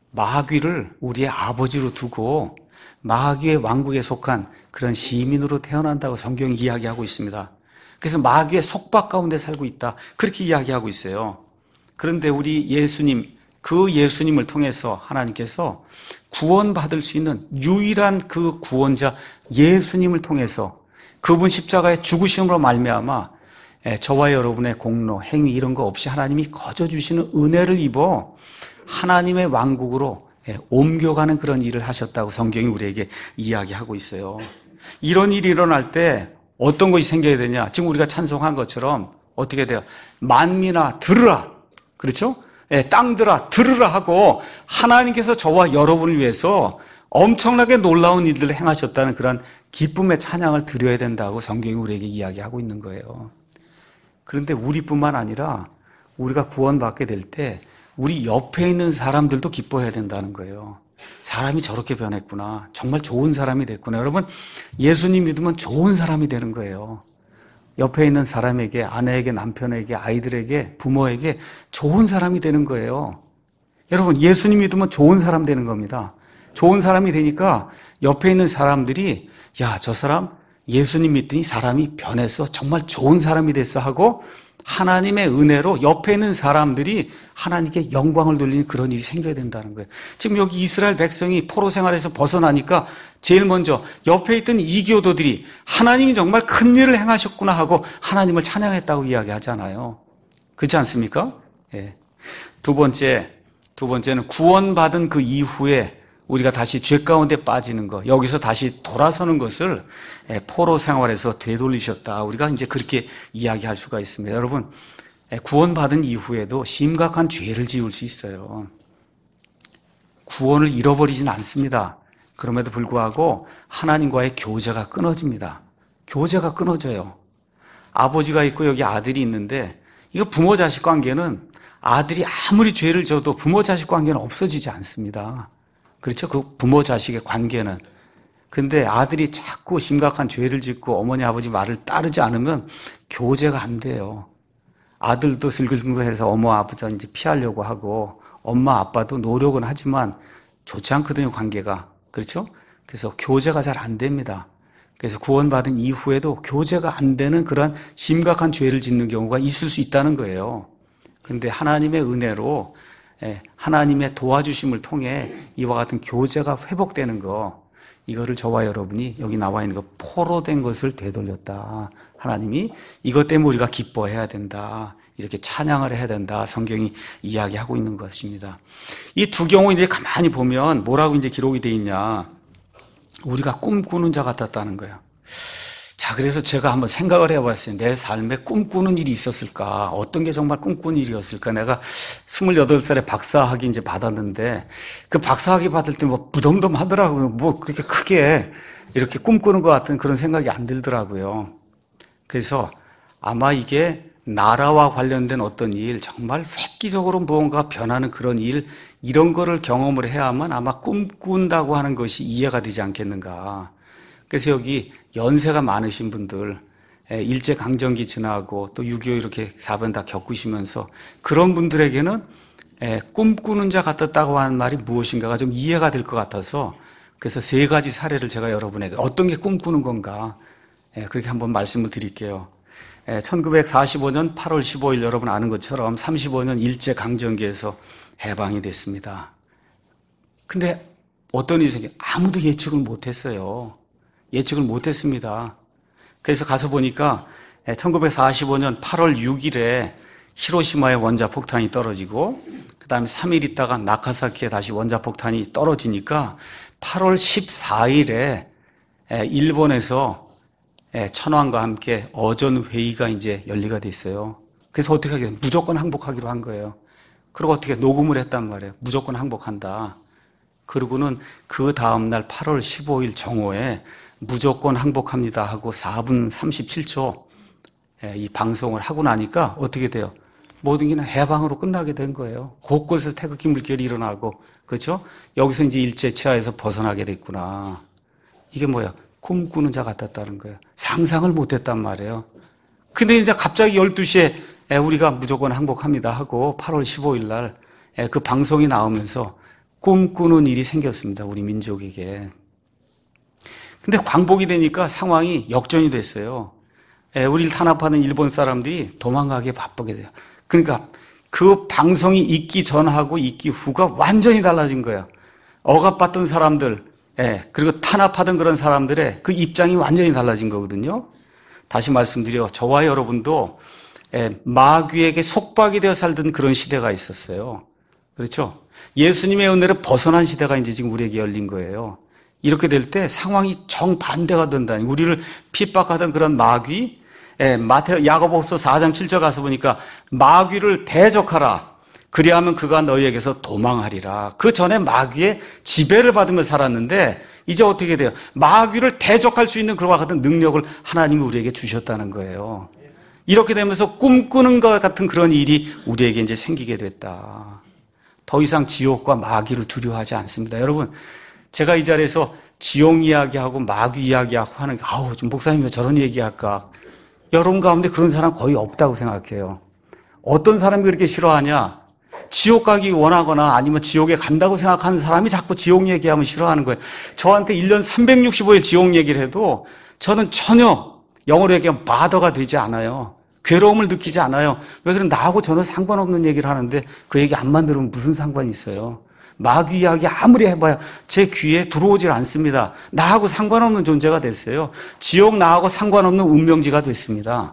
Speaker 1: 마귀를 우리의 아버지로 두고 마귀의 왕국에 속한 그런 시민으로 태어난다고 성경이 이야기하고 있습니다. 그래서 마귀의 속박 가운데 살고 있다, 그렇게 이야기하고 있어요. 그런데 우리 예수님, 그 예수님을 통해서 하나님께서 구원받을 수 있는 유일한 그 구원자 예수님을 통해서 그분 십자가의 죽으심으로 말미암아 저와 여러분의 공로, 행위 이런 거 없이 하나님이 거저 주시는 은혜를 입어 하나님의 왕국으로 옮겨가는 그런 일을 하셨다고 성경이 우리에게 이야기하고 있어요. 이런 일이 일어날 때 어떤 것이 생겨야 되냐? 지금 우리가 찬송한 것처럼 어떻게 돼요? 만민아 들으라, 그렇죠? 예, 땅들아 들으라 하고 하나님께서 저와 여러분을 위해서 엄청나게 놀라운 일들을 행하셨다는 그런 기쁨의 찬양을 드려야 된다고 성경이 우리에게 이야기하고 있는 거예요. 그런데 우리뿐만 아니라 우리가 구원받게 될 때 우리 옆에 있는 사람들도 기뻐해야 된다는 거예요. 사람이 저렇게 변했구나, 정말 좋은 사람이 됐구나. 여러분, 예수님 믿으면 좋은 사람이 되는 거예요. 옆에 있는 사람에게, 아내에게, 남편에게, 아이들에게, 부모에게 좋은 사람이 되는 거예요. 여러분, 예수님 믿으면 좋은 사람 되는 겁니다. 좋은 사람이 되니까 옆에 있는 사람들이 야, 저 사람 예수님 믿더니 사람이 변해서 정말 좋은 사람이 됐어 하고 하나님의 은혜로 옆에 있는 사람들이 하나님께 영광을 돌리는 그런 일이 생겨야 된다는 거예요. 지금 여기 이스라엘 백성이 포로 생활에서 벗어나니까 제일 먼저 옆에 있던 이교도들이 하나님이 정말 큰 일을 행하셨구나 하고 하나님을 찬양했다고 이야기하잖아요. 그렇지 않습니까? 예. 두 번째, 두 번째는 구원받은 그 이후에 우리가 다시 죄 가운데 빠지는 것, 여기서 다시 돌아서는 것을 포로 생활에서 되돌리셨다. 우리가 이제 그렇게 이야기할 수가 있습니다. 여러분, 구원받은 이후에도 심각한 죄를 지을 수 있어요. 구원을 잃어버리진 않습니다. 그럼에도 불구하고 하나님과의 교제가 끊어집니다. 교제가 끊어져요. 아버지가 있고 여기 아들이 있는데 이거 부모 자식 관계는 아들이 아무리 죄를 져도 부모 자식 관계는 없어지지 않습니다. 그렇죠? 그 부모 자식의 관계는. 근데 아들이 자꾸 심각한 죄를 짓고 어머니 아버지 말을 따르지 않으면 교제가 안 돼요. 아들도 슬글슬글해서 어머 아버지 이제 피하려고 하고 엄마 아빠도 노력은 하지만 좋지 않거든요, 관계가. 그렇죠? 그래서 교제가 잘 안 됩니다. 그래서 구원받은 이후에도 교제가 안 되는 그런 심각한 죄를 짓는 경우가 있을 수 있다는 거예요. 근데 하나님의 은혜로 하나님의 도와주심을 통해 이와 같은 교제가 회복되는 거, 이거를 저와 여러분이 여기 나와 있는 거 포로 된 것을 되돌렸다. 하나님이 이것 때문에 우리가 기뻐해야 된다. 이렇게 찬양을 해야 된다. 성경이 이야기하고 있는 것입니다. 이 두 경우 이제 가만히 보면 뭐라고 이제 기록이 되어 있냐. 우리가 꿈꾸는 자 같았다는 거예요. 자, 그래서 제가 한번 생각을 해봤어요. 내 삶에 꿈꾸는 일이 있었을까? 어떤 게 정말 꿈꾸는 일이었을까? 내가 스물여덟 살에 박사학위 이제 받았는데, 그 박사학위 받을 때 뭐 무덤덤 하더라고요. 뭐 그렇게 크게 이렇게 꿈꾸는 것 같은 그런 생각이 안 들더라고요. 그래서 아마 이게 나라와 관련된 어떤 일, 정말 획기적으로 무언가 변하는 그런 일, 이런 거를 경험을 해야만 아마 꿈꾼다고 하는 것이 이해가 되지 않겠는가. 그래서 여기 연세가 많으신 분들, 일제강점기 지나고 또 육이오 이렇게 사변 다 겪으시면서 그런 분들에게는 꿈꾸는 자 같았다고 하는 말이 무엇인가가 좀 이해가 될 것 같아서, 그래서 세 가지 사례를 제가 여러분에게 어떤 게 꿈꾸는 건가 그렇게 한번 말씀을 드릴게요. 천구백사십오 년 팔월 십오일 여러분 아는 것처럼 삼십오 년 일제강점기에서 해방이 됐습니다. 근데 어떤 일이 생겨? 아무도 예측을 못했어요. 예측을 못했습니다. 그래서 가서 보니까 천구백사십오 년 팔월 육일에 히로시마에 원자폭탄이 떨어지고 그 다음에 삼 일 있다가 나카사키에 다시 원자폭탄이 떨어지니까 팔월 십사일에 일본에서 천황과 함께 어전회의가 이제 열리가 됐어요. 그래서 어떻게 하겠어요? 무조건 항복하기로 한 거예요. 그리고 어떻게 녹음을 했단 말이에요. 무조건 항복한다. 그리고는 그 다음날 팔월 십오일 정오에 무조건 항복합니다 하고 사 분 삼십칠 초 이 방송을 하고 나니까 어떻게 돼요? 모든 게 해방으로 끝나게 된 거예요. 곳곳에서 태극기 물결이 일어나고, 그렇죠? 여기서 이제 일제치하에서 벗어나게 됐구나. 이게 뭐야? 꿈꾸는 자 같았다는 거예요. 상상을 못했단 말이에요. 근데 이제 갑자기 열두 시에 우리가 무조건 항복합니다 하고 팔월 십오일 날 그 방송이 나오면서 꿈꾸는 일이 생겼습니다. 우리 민족에게. 근데 광복이 되니까 상황이 역전이 됐어요. 우리를 탄압하는 일본 사람들이 도망가기에 바쁘게 돼요. 그러니까 그 방송이 있기 전하고 있기 후가 완전히 달라진 거예요. 억압받던 사람들, 그리고 탄압하던 그런 사람들의 그 입장이 완전히 달라진 거거든요. 다시 말씀드려, 저와 여러분도 마귀에게 속박이 되어 살던 그런 시대가 있었어요. 그렇죠? 예수님의 은혜로 벗어난 시대가 이제 지금 우리에게 열린 거예요. 이렇게 될 때 상황이 정반대가 된다. 우리를 핍박하던 그런 마귀, 마태, 야고보서 사 장 칠 절 가서 보니까 마귀를 대적하라. 그리하면 그가 너희에게서 도망하리라. 그 전에 마귀의 지배를 받으며 살았는데 이제 어떻게 돼요? 마귀를 대적할 수 있는 그와 같은 능력을 하나님이 우리에게 주셨다는 거예요. 이렇게 되면서 꿈꾸는 것 같은 그런 일이 우리에게 이제 생기게 됐다. 더 이상 지옥과 마귀를 두려워하지 않습니다. 여러분, 제가 이 자리에서 지옥 이야기하고 마귀 이야기하고 하는 게, 아우, 좀 목사님 왜 저런 얘기할까? 여러분 가운데 그런 사람 거의 없다고 생각해요. 어떤 사람이 그렇게 싫어하냐? 지옥 가기 원하거나 아니면 지옥에 간다고 생각하는 사람이 자꾸 지옥 얘기하면 싫어하는 거예요. 저한테 일 년 삼백육십오 일 지옥 얘기를 해도 저는 전혀 영어로 얘기하면 바더가 되지 않아요. 괴로움을 느끼지 않아요. 왜 그럼 나하고 전혀 상관없는 얘기를 하는데 그 얘기 안 만들면 무슨 상관이 있어요? 마귀 이야기 아무리 해봐야 제 귀에 들어오질 않습니다. 나하고 상관없는 존재가 됐어요. 지옥 나하고 상관없는 운명지가 됐습니다.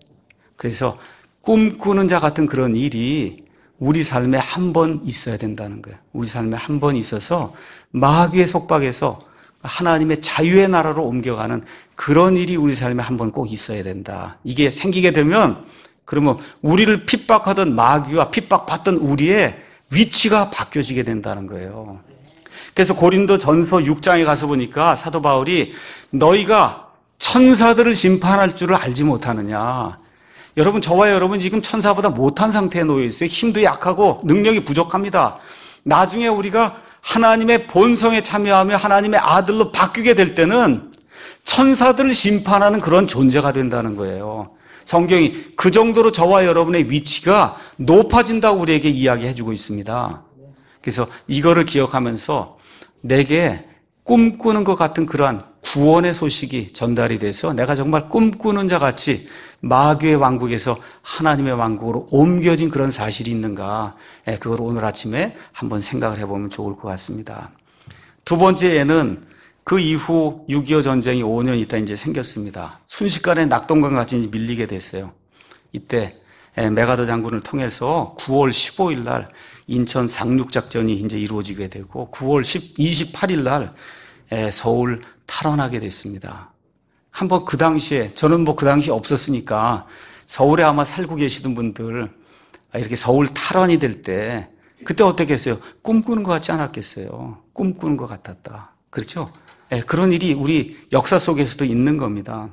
Speaker 1: 그래서 꿈꾸는 자 같은 그런 일이 우리 삶에 한 번 있어야 된다는 거예요. 우리 삶에 한 번 있어서 마귀의 속박에서 하나님의 자유의 나라로 옮겨가는 그런 일이 우리 삶에 한 번 꼭 있어야 된다. 이게 생기게 되면 그러면 우리를 핍박하던 마귀와 핍박받던 우리의 위치가 바뀌어지게 된다는 거예요. 그래서 고린도 전서 육 장에 가서 보니까 사도 바울이 너희가 천사들을 심판할 줄을 알지 못하느냐. 여러분, 저와 여러분 지금 천사보다 못한 상태에 놓여 있어요. 힘도 약하고 능력이 부족합니다. 나중에 우리가 하나님의 본성에 참여하며 하나님의 아들로 바뀌게 될 때는 천사들을 심판하는 그런 존재가 된다는 거예요. 성경이 그 정도로 저와 여러분의 위치가 높아진다고 우리에게 이야기해주고 있습니다. 그래서 이거를 기억하면서 내게 꿈꾸는 것 같은 그러한 구원의 소식이 전달이 돼서 내가 정말 꿈꾸는 자 같이 마귀의 왕국에서 하나님의 왕국으로 옮겨진 그런 사실이 있는가, 그걸 오늘 아침에 한번 생각을 해보면 좋을 것 같습니다. 두 번째에는 그 이후 육이오 전쟁이 오 년 있다 이제 생겼습니다. 순식간에 낙동강 같이 이제 밀리게 됐어요. 이때 메가더 장군을 통해서 구월 십오일 날 인천 상륙작전이 이제 이루어지게 되고 구월 이십팔일 날 서울 탈환하게 됐습니다. 한번 그 당시에, 저는 뭐 그 당시에 없었으니까 서울에 아마 살고 계시던 분들 이렇게 서울 탈환이 될 때 그때 어떻게 했어요? 꿈꾸는 것 같지 않았겠어요? 꿈꾸는 것 같았다. 그렇죠? 네, 그런 일이 우리 역사 속에서도 있는 겁니다.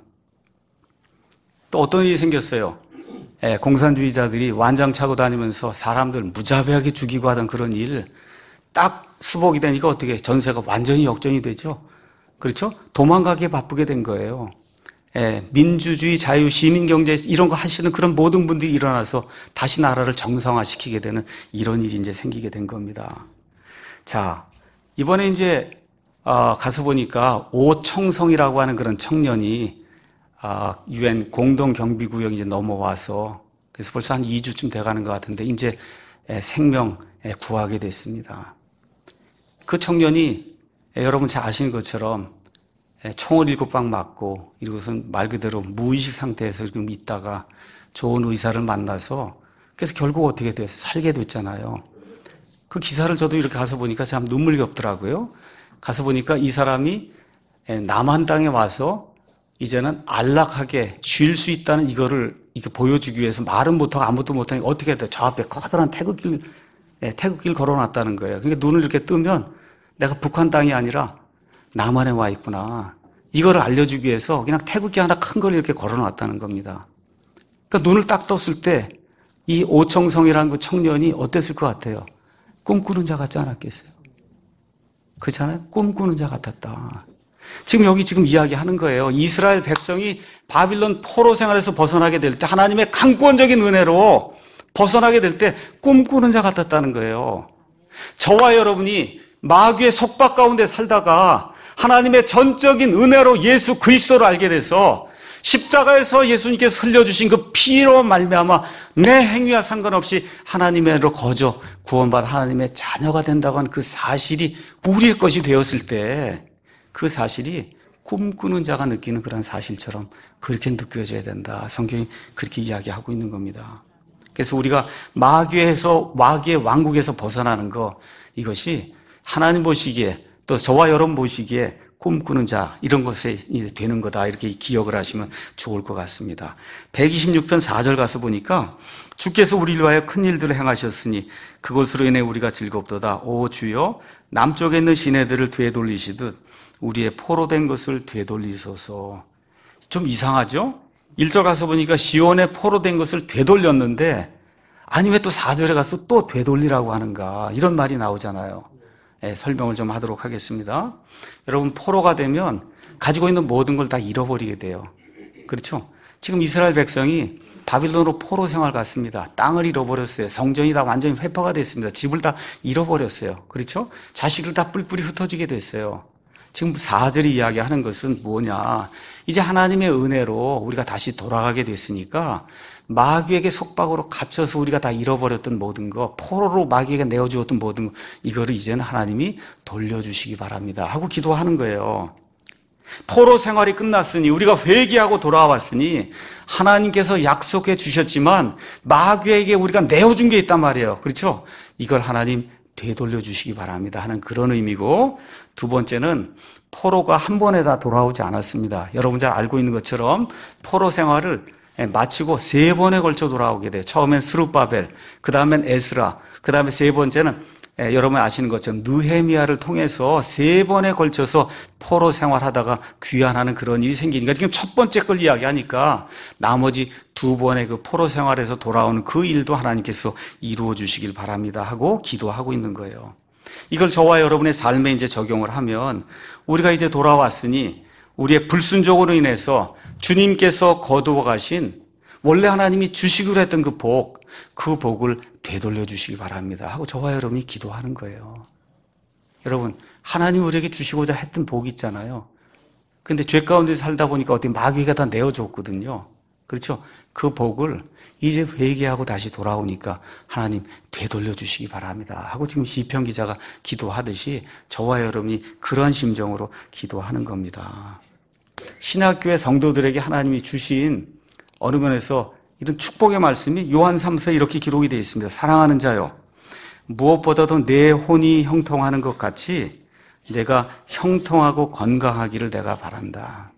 Speaker 1: 또 어떤 일이 생겼어요? 네, 공산주의자들이 완장 차고 다니면서 사람들 무자비하게 죽이고 하던 그런 일, 딱 수복이 되니까 어떻게 전세가 완전히 역전이 되죠? 그렇죠? 도망가기에 바쁘게 된 거예요. 예, 민주주의, 자유, 시민경제 이런 거 하시는 그런 모든 분들이 일어나서 다시 나라를 정상화시키게 되는 이런 일이 이제 생기게 된 겁니다. 자, 이번에 이제 어, 가서 보니까 오청성이라고 하는 그런 청년이 어, 유엔 공동경비구역 이제 넘어와서 그래서 벌써 한 이 주쯤 돼가는 것 같은데 이제 예, 생명 예, 구하게 됐습니다. 그 청년이 예, 여러분 잘 아시는 것처럼 총을 일곱 방 맞고 이러고선 말 그대로 무의식 상태에서 지금 있다가 좋은 의사를 만나서 그래서 결국 어떻게 돼요? 살게 됐잖아요. 그 기사를 저도 이렇게 가서 보니까 참 눈물겹더라고요. 가서 보니까 이 사람이 남한 땅에 와서 이제는 안락하게 쉴 수 있다는 이거를 이렇게 보여주기 위해서 말은 못하고 아무것도 못하니 어떻게 돼요? 저 앞에 커다란 태극기를, 태극기를 걸어놨다는 거예요. 그러니까 눈을 이렇게 뜨면 내가 북한 땅이 아니라 남한에 와 있구나. 이거를 알려주기 위해서 그냥 태극기 하나 큰 걸 이렇게 걸어놨다는 겁니다. 그러니까 눈을 딱 떴을 때 이 오청성이라는 그 청년이 어땠을 것 같아요? 꿈꾸는 자 같지 않았겠어요? 그렇잖아요? 꿈꾸는 자 같았다. 지금 여기 지금 이야기하는 거예요. 이스라엘 백성이 바빌론 포로 생활에서 벗어나게 될 때 하나님의 강권적인 은혜로 벗어나게 될 때 꿈꾸는 자 같았다는 거예요. 저와 여러분이 마귀의 속박 가운데 살다가 하나님의 전적인 은혜로 예수 그리스도를 알게 돼서 십자가에서 예수님께서 흘려주신 그 피로 말미암아 내 행위와 상관없이 하나님의 은혜로 거저 구원받아 하나님의 자녀가 된다고 하는 그 사실이 우리의 것이 되었을 때 그 사실이 꿈꾸는 자가 느끼는 그런 사실처럼 그렇게 느껴져야 된다. 성경이 그렇게 이야기하고 있는 겁니다. 그래서 우리가 마귀에서 마귀의 왕국에서 벗어나는 거 이것이 하나님 보시기에 또 저와 여러분 보시기에 꿈꾸는 자 이런 것에 되는 거다 이렇게 기억을 하시면 좋을 것 같습니다. 백이십육 편 사 절 가서 보니까 주께서 우리를 위하여 큰 일들을 행하셨으니 그것으로 인해 우리가 즐겁도다. 오 주여 남쪽에 있는 시내들을 되돌리시듯 우리의 포로된 것을 되돌리소서. 좀 이상하죠? 일 절 가서 보니까 시온에 포로된 것을 되돌렸는데 아니 왜 또 사 절에 가서 또 되돌리라고 하는가 이런 말이 나오잖아요. 네, 설명을 좀 하도록 하겠습니다. 여러분 포로가 되면 가지고 있는 모든 걸 다 잃어버리게 돼요. 그렇죠? 지금 이스라엘 백성이 바빌론으로 포로 생활 갔습니다. 땅을 잃어버렸어요. 성전이 다 완전히 회파가 됐습니다. 집을 다 잃어버렸어요. 그렇죠? 자식들 다 뿔뿔이 흩어지게 됐어요. 지금 사 절이 이야기하는 것은 뭐냐? 이제 하나님의 은혜로 우리가 다시 돌아가게 됐으니까 마귀에게 속박으로 갇혀서 우리가 다 잃어버렸던 모든 거, 포로로 마귀에게 내어주었던 모든 거, 이거를 이제는 하나님이 돌려주시기 바랍니다 하고 기도하는 거예요. 포로 생활이 끝났으니 우리가 회개하고 돌아왔으니 하나님께서 약속해 주셨지만 마귀에게 우리가 내어준 게 있단 말이에요. 그렇죠? 이걸 하나님 되돌려 주시기 바랍니다 하는 그런 의미고, 두 번째는 포로가 한 번에 다 돌아오지 않았습니다. 여러분 잘 알고 있는 것처럼 포로 생활을 마치고 세 번에 걸쳐 돌아오게 돼요. 처음엔 스룹바벨, 그 다음엔 에스라, 그 다음에 세 번째는 여러분 아시는 것처럼 느헤미야를 통해서 세 번에 걸쳐서 포로 생활하다가 귀환하는 그런 일이 생기니까 지금 첫 번째 걸 이야기하니까 나머지 두 번의 그 포로 생활에서 돌아오는 그 일도 하나님께서 이루어 주시길 바랍니다 하고 기도하고 있는 거예요. 이걸 저와 여러분의 삶에 이제 적용을 하면 우리가 이제 돌아왔으니 우리의 불순종으로 인해서 주님께서 거두어 가신 원래 하나님이 주시기로 했던 그 복, 그 복을 되돌려 주시기 바랍니다 하고 저와 여러분이 기도하는 거예요. 여러분, 하나님 우리에게 주시고자 했던 복이 있잖아요. 근데 죄 가운데 살다 보니까 어떻게 마귀가 다 내어줬거든요. 그렇죠? 그 복을 이제 회개하고 다시 돌아오니까 하나님 되돌려 주시기 바랍니다 하고 지금 시편 기자가 기도하듯이 저와 여러분이 그런 심정으로 기도하는 겁니다. 신학교의 성도들에게 하나님이 주신 어느 면에서 이런 축복의 말씀이 요한 삼 서에 이렇게 기록이 되어 있습니다. 사랑하는 자요, 무엇보다도 내 혼이 형통하는 것 같이 내가 형통하고 건강하기를 내가 바란다.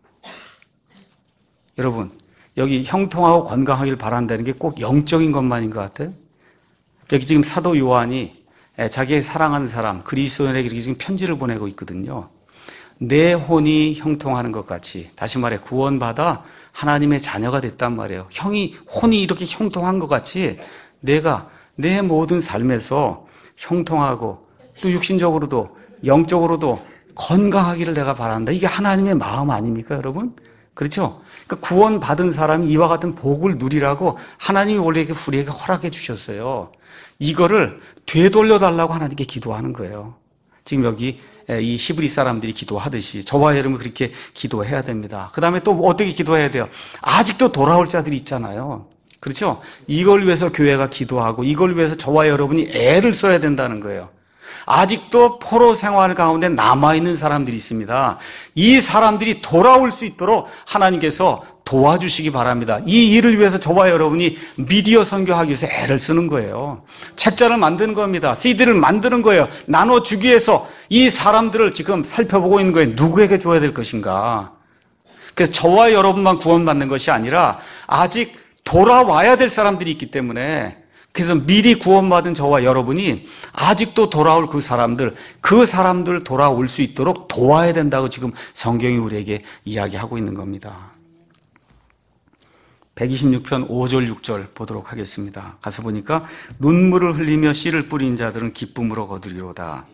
Speaker 1: 여러분, 여기 형통하고 건강하기를 바란다는 게 꼭 영적인 것만인 것 같아요. 여기 지금 사도 요한이 자기의 사랑하는 사람 그리스도인에게 지금 편지를 보내고 있거든요. 내 혼이 형통하는 것 같이, 다시 말해 구원받아 하나님의 자녀가 됐단 말이에요. 형이 혼이 이렇게 형통한 것 같이 내가 내 모든 삶에서 형통하고 또 육신적으로도 영적으로도 건강하기를 내가 바란다. 이게 하나님의 마음 아닙니까, 여러분? 그렇죠? 그러니까 구원받은 사람이 이와 같은 복을 누리라고 하나님이 원래 우리에게 허락해 주셨어요. 이거를 되돌려 달라고 하나님께 기도하는 거예요. 지금 여기 이 히브리 사람들이 기도하듯이 저와 여러분 그렇게 기도해야 됩니다. 그 다음에 또 어떻게 기도해야 돼요? 아직도 돌아올 자들이 있잖아요. 그렇죠? 이걸 위해서 교회가 기도하고 이걸 위해서 저와 여러분이 애를 써야 된다는 거예요. 아직도 포로 생활 가운데 남아있는 사람들이 있습니다. 이 사람들이 돌아올 수 있도록 하나님께서 도와주시기 바랍니다. 이 일을 위해서 저와 여러분이 미디어 선교하기 위해서 애를 쓰는 거예요. 책자를 만드는 겁니다. 씨디를 만드는 거예요. 나눠주기 위해서 이 사람들을 지금 살펴보고 있는 거예요. 누구에게 줘야 될 것인가. 그래서 저와 여러분만 구원받는 것이 아니라 아직 돌아와야 될 사람들이 있기 때문에, 그래서 미리 구원받은 저와 여러분이 아직도 돌아올 그 사람들, 그 사람들 돌아올 수 있도록 도와야 된다고 지금 성경이 우리에게 이야기하고 있는 겁니다. 백이십육 편 오 절 육 절 보도록 하겠습니다. 가서 보니까 눈물을 흘리며 씨를 뿌린 자들은 기쁨으로 거두리로다.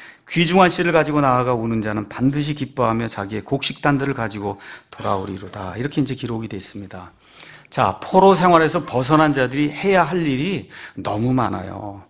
Speaker 1: 귀중한 씨를 가지고 나아가 우는 자는 반드시 기뻐하며 자기의 곡식단들을 가지고 돌아오리로다. 이렇게 이제 기록이 되어 있습니다. 자, 포로 생활에서 벗어난 자들이 해야 할 일이 너무 많아요.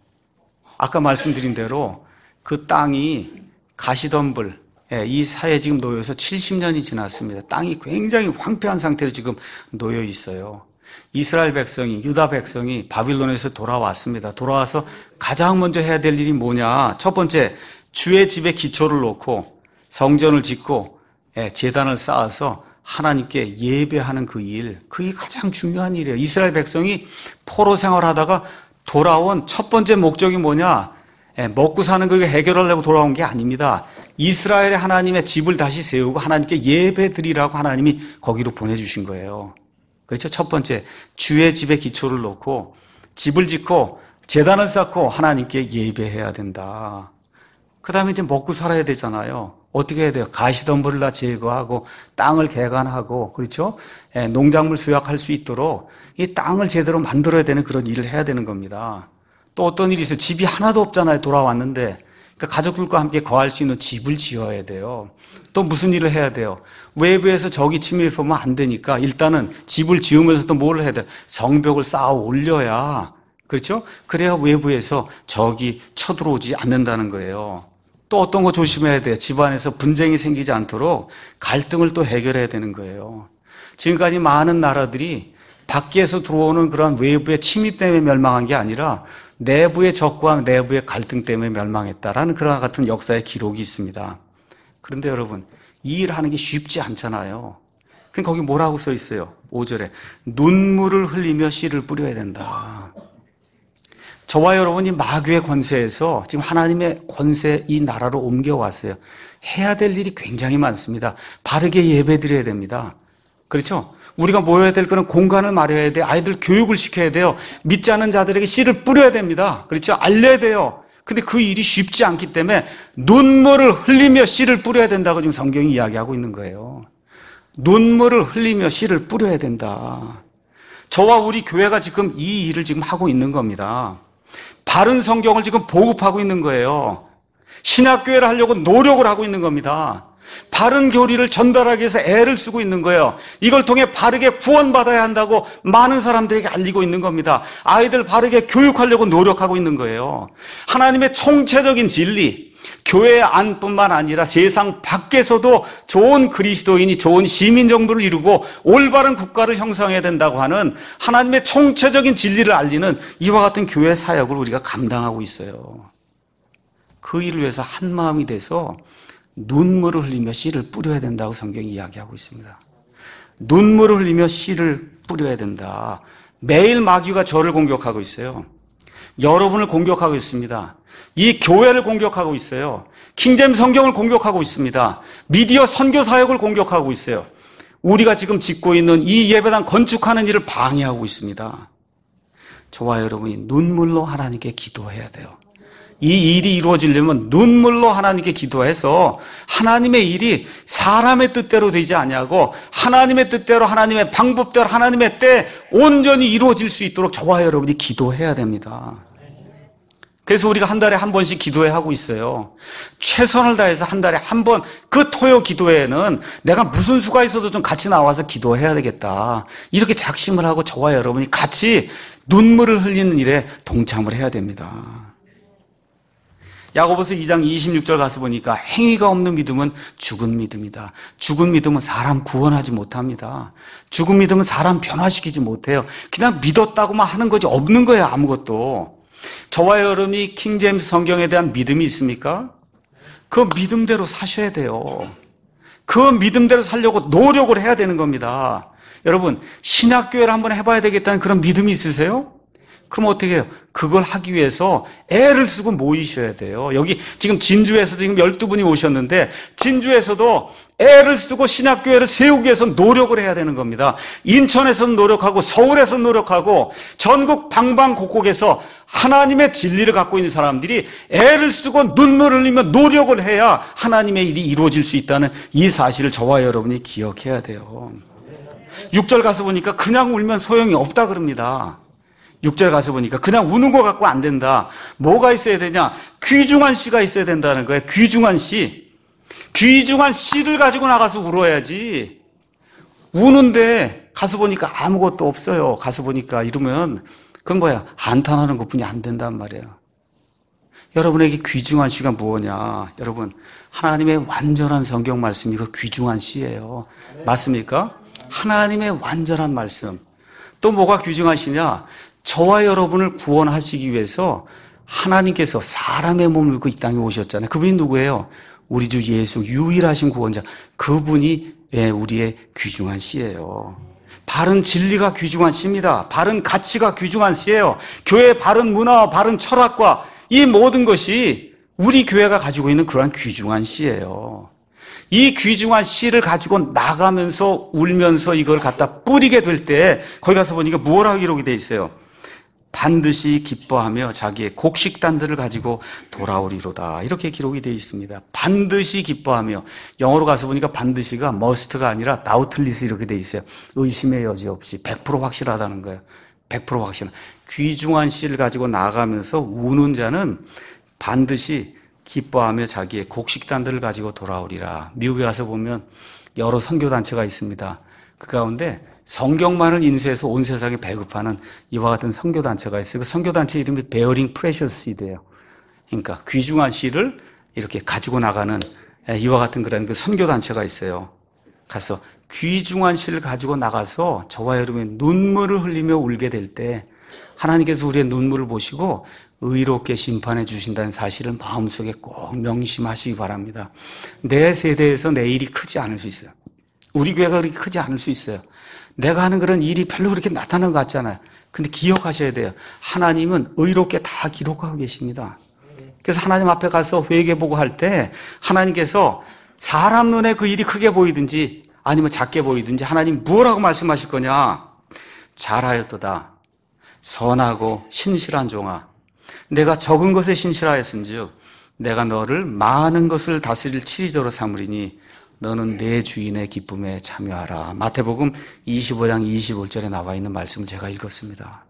Speaker 1: 아까 말씀드린 대로 그 땅이 가시덤불, 이 사회에 지금 놓여서 칠십 년이 지났습니다. 땅이 굉장히 황폐한 상태로 지금 놓여 있어요. 이스라엘 백성이, 유다 백성이 바빌론에서 돌아왔습니다. 돌아와서 가장 먼저 해야 될 일이 뭐냐? 첫 번째, 주의 집에 기초를 놓고 성전을 짓고 제단을 쌓아서 하나님께 예배하는 그 일, 그게 가장 중요한 일이에요. 이스라엘 백성이 포로 생활하다가 돌아온 첫 번째 목적이 뭐냐? 먹고 사는 거 해결하려고 돌아온 게 아닙니다. 이스라엘의 하나님의 집을 다시 세우고 하나님께 예배 드리라고 하나님이 거기로 보내주신 거예요. 그렇죠? 첫 번째, 주의 집에 기초를 놓고 집을 짓고 제단을 쌓고 하나님께 예배해야 된다. 그 다음에 이제 먹고 살아야 되잖아요. 어떻게 해야 돼요? 가시덤불을 다 제거하고 땅을 개간하고, 그렇죠? 예, 농작물 수확할 수 있도록 이 땅을 제대로 만들어야 되는 그런 일을 해야 되는 겁니다. 또 어떤 일이 있어요? 집이 하나도 없잖아요. 돌아왔는데. 그러니까 가족들과 함께 거할 수 있는 집을 지어야 돼요. 또 무슨 일을 해야 돼요? 외부에서 적이 침입하면 안 되니까 일단은 집을 지으면서 또 뭘 해야 돼요? 성벽을 쌓아 올려야, 그렇죠? 그래야 외부에서 적이 쳐들어오지 않는다는 거예요. 또 어떤 거 조심해야 돼요? 집안에서 분쟁이 생기지 않도록 갈등을 또 해결해야 되는 거예요. 지금까지 많은 나라들이 밖에서 들어오는 그런 외부의 침입 때문에 멸망한 게 아니라 내부의 적과 내부의 갈등 때문에 멸망했다라는 그런 같은 역사의 기록이 있습니다. 그런데 여러분, 이 일을 하는 게 쉽지 않잖아요. 그럼 거기 뭐라고 써 있어요? 오 절에 눈물을 흘리며 씨를 뿌려야 된다. 저와 여러분이 마귀의 권세에서 지금 하나님의 권세 이 나라로 옮겨왔어요. 해야 될 일이 굉장히 많습니다. 바르게 예배드려야 됩니다. 그렇죠? 우리가 모여야 될 거는 공간을 마련해야 돼요. 아이들 교육을 시켜야 돼요. 믿지 않는 자들에게 씨를 뿌려야 됩니다. 그렇죠? 알려야 돼요. 근데 그 일이 쉽지 않기 때문에 눈물을 흘리며 씨를 뿌려야 된다고 지금 성경이 이야기하고 있는 거예요. 눈물을 흘리며 씨를 뿌려야 된다. 저와 우리 교회가 지금 이 일을 지금 하고 있는 겁니다. 바른 성경을 지금 보급하고 있는 거예요. 신학교회를 하려고 노력을 하고 있는 겁니다. 바른 교리를 전달하기 위해서 애를 쓰고 있는 거예요. 이걸 통해 바르게 구원받아야 한다고 많은 사람들에게 알리고 있는 겁니다. 아이들 바르게 교육하려고 노력하고 있는 거예요. 하나님의 총체적인 진리, 교회 안뿐만 아니라 세상 밖에서도 좋은 그리스도인이 좋은 시민 정부를 이루고 올바른 국가를 형성해야 된다고 하는 하나님의 총체적인 진리를 알리는 이와 같은 교회 사역을 우리가 감당하고 있어요. 그 일을 위해서 한 마음이 돼서 눈물을 흘리며 씨를 뿌려야 된다고 성경이 이야기하고 있습니다. 눈물을 흘리며 씨를 뿌려야 된다. 매일 마귀가 저를 공격하고 있어요. 여러분을 공격하고 있습니다. 이 교회를 공격하고 있어요. 킹제임스 성경을 공격하고 있습니다. 미디어 선교 사역을 공격하고 있어요. 우리가 지금 짓고 있는 이 예배당 건축하는 일을 방해하고 있습니다. 저와 여러분이 눈물로 하나님께 기도해야 돼요. 이 일이 이루어지려면 눈물로 하나님께 기도해서 하나님의 일이 사람의 뜻대로 되지 아니하고 하나님의 뜻대로 하나님의 방법대로 하나님의 때에 온전히 이루어질 수 있도록 저와 여러분이 기도해야 됩니다. 그래서 우리가 한 달에 한 번씩 기도회 하고 있어요. 최선을 다해서 한 달에 한 번 그 토요 기도회에는 내가 무슨 수가 있어도 좀 같이 나와서 기도해야 되겠다. 이렇게 작심을 하고 저와 여러분이 같이 눈물을 흘리는 일에 동참을 해야 됩니다. 야고보서 이 장 이십육 절 가서 보니까 행위가 없는 믿음은 죽은 믿음이다. 죽은 믿음은 사람 구원하지 못합니다. 죽은 믿음은 사람 변화시키지 못해요. 그냥 믿었다고만 하는 거지 없는 거예요, 아무것도. 저와 여러분이 킹제임스 성경에 대한 믿음이 있습니까? 그 믿음대로 사셔야 돼요. 그 믿음대로 살려고 노력을 해야 되는 겁니다. 여러분, 신학교회를 한번 해봐야 되겠다는 그런 믿음이 있으세요? 그럼 어떻게 해요? 그걸 하기 위해서 애를 쓰고 모이셔야 돼요. 여기 지금 진주에서도 지금 열두 분이 오셨는데 진주에서도 애를 쓰고 신학교회를 세우기 위해서 노력을 해야 되는 겁니다. 인천에서는 노력하고 서울에서는 노력하고 전국 방방곡곡에서 하나님의 진리를 갖고 있는 사람들이 애를 쓰고 눈물을 흘리며 노력을 해야 하나님의 일이 이루어질 수 있다는 이 사실을 저와 여러분이 기억해야 돼요. 육 절 가서 보니까 그냥 울면 소용이 없다 그럽니다. 육 절 가서 보니까 그냥 우는 거 갖고 안 된다. 뭐가 있어야 되냐? 귀중한 씨가 있어야 된다는 거예요. 귀중한 씨. 귀중한 씨를 가지고 나가서 울어야지. 우는데 가서 보니까 아무것도 없어요. 가서 보니까 이러면 그건 뭐야? 한탄하는 것뿐이 안 된단 말이에요. 여러분에게 귀중한 씨가 무엇이냐? 여러분, 하나님의 완전한 성경 말씀이 그 귀중한 씨예요. 맞습니까? 하나님의 완전한 말씀. 또 뭐가 귀중한 씨냐? 저와 여러분을 구원하시기 위해서 하나님께서 사람의 몸을 입고 이 땅에 오셨잖아요. 그분이 누구예요? 우리 주 예수 유일하신 구원자. 그분이 우리의 귀중한 씨예요. 바른 진리가 귀중한 씨입니다. 바른 가치가 귀중한 씨예요. 교회의 바른 문화와 바른 철학과 이 모든 것이 우리 교회가 가지고 있는 그러한 귀중한 씨예요. 이 귀중한 씨를 가지고 나가면서 울면서 이걸 갖다 뿌리게 될 때 거기 가서 보니까 뭐라고 기록이 돼 있어요? 반드시 기뻐하며 자기의 곡식단들을 가지고 돌아오리로다. 이렇게 기록이 되어 있습니다. 반드시 기뻐하며. 영어로 가서 보니까 반드시가 must가 아니라 doubtless 이렇게 되어 있어요. 의심의 여지 없이 백 퍼센트 확실하다는 거예요. 백 퍼센트 확실한. 귀중한 씨를 가지고 나가면서 우는 자는 반드시 기뻐하며 자기의 곡식단들을 가지고 돌아오리라. 미국에 가서 보면 여러 선교단체가 있습니다. 그 가운데 성경만을 인수해서 온 세상에 배급하는 이와 같은 선교단체가 있어요. 그 선교단체 이름이 Bearing Precious Seed예요. 그러니까 귀중한 씨를 이렇게 가지고 나가는 이와 같은 그런 그 선교단체가 있어요. 가서 귀중한 씨를 가지고 나가서 저와 여러분의 눈물을 흘리며 울게 될 때 하나님께서 우리의 눈물을 보시고 의롭게 심판해 주신다는 사실을 마음속에 꼭 명심하시기 바랍니다. 내 세대에서 내 일이 크지 않을 수 있어요. 우리 교회가 그렇게 크지 않을 수 있어요. 내가 하는 그런 일이 별로 그렇게 나타나는 것 같잖아요. 근데 기억하셔야 돼요. 하나님은 의롭게 다 기록하고 계십니다. 그래서 하나님 앞에 가서 회개보고 할 때 하나님께서 사람 눈에 그 일이 크게 보이든지 아니면 작게 보이든지 하나님 뭐라고 말씀하실 거냐? 잘하였도다. 선하고 신실한 종아. 내가 적은 것에 신실하였은즉 내가 너를 많은 것을 다스릴 치리저로 삼으리니 너는 내 주인의 기쁨에 참여하라. 마태복음 이십오 장 이십오 절에 나와 있는 말씀을 제가 읽었습니다.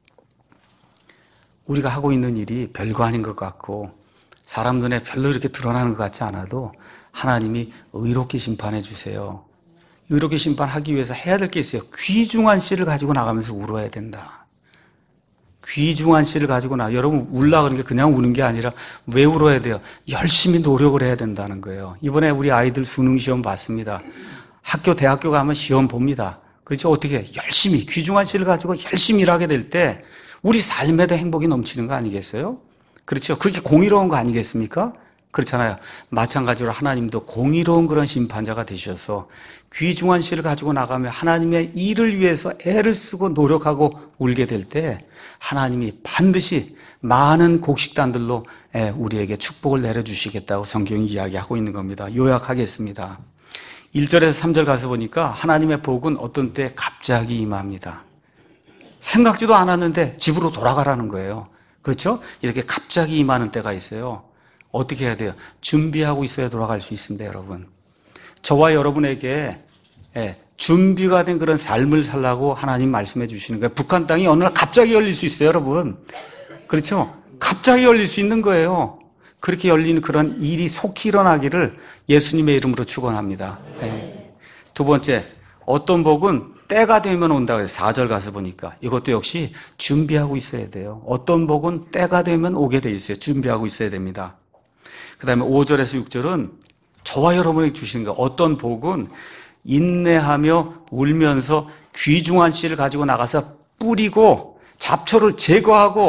Speaker 1: 우리가 하고 있는 일이 별거 아닌 것 같고 사람 눈에 별로 이렇게 드러나는 것 같지 않아도 하나님이 의롭게 심판해 주세요. 의롭게 심판하기 위해서 해야 될 게 있어요. 귀중한 씨를 가지고 나가면서 울어야 된다. 귀중한 씨를 가지고 나. 여러분 울라 그런 게 그냥 우는 게 아니라 왜 울어야 돼요? 열심히 노력을 해야 된다는 거예요. 이번에 우리 아이들 수능 시험 봤습니다. 학교 대학교 가면 시험 봅니다. 그렇죠? 어떻게 열심히 귀중한 씨를 가지고 열심히 일하게 될 때 우리 삶에도 행복이 넘치는 거 아니겠어요? 그렇죠? 그게 공의로운 거 아니겠습니까? 그렇잖아요. 마찬가지로 하나님도 공의로운 그런 심판자가 되셔서 귀중한 씨를 가지고 나가며 하나님의 일을 위해서 애를 쓰고 노력하고 울게 될 때 하나님이 반드시 많은 곡식단들로 우리에게 축복을 내려주시겠다고 성경이 이야기하고 있는 겁니다. 요약하겠습니다. 일 절에서 삼 절 가서 보니까 하나님의 복은 어떤 때 갑자기 임합니다. 생각지도 않았는데 집으로 돌아가라는 거예요. 그렇죠? 이렇게 갑자기 임하는 때가 있어요. 어떻게 해야 돼요? 준비하고 있어야 돌아갈 수 있습니다, 여러분. 저와 여러분에게 준비가 된 그런 삶을 살라고 하나님 말씀해 주시는 거예요. 북한 땅이 어느 날 갑자기 열릴 수 있어요, 여러분. 그렇죠? 갑자기 열릴 수 있는 거예요. 그렇게 열리는 그런 일이 속히 일어나기를 예수님의 이름으로 축원합니다. 네. 두 번째, 어떤 복은 때가 되면 온다고 해서 사 절 가서 보니까 이것도 역시 준비하고 있어야 돼요. 어떤 복은 때가 되면 오게 돼 있어요. 준비하고 있어야 됩니다. 그 다음에 오 절에서 육 절은 저와 여러분에게 주시는 거예요. 어떤 복은 인내하며 울면서 귀중한 씨를 가지고 나가서 뿌리고 잡초를 제거하고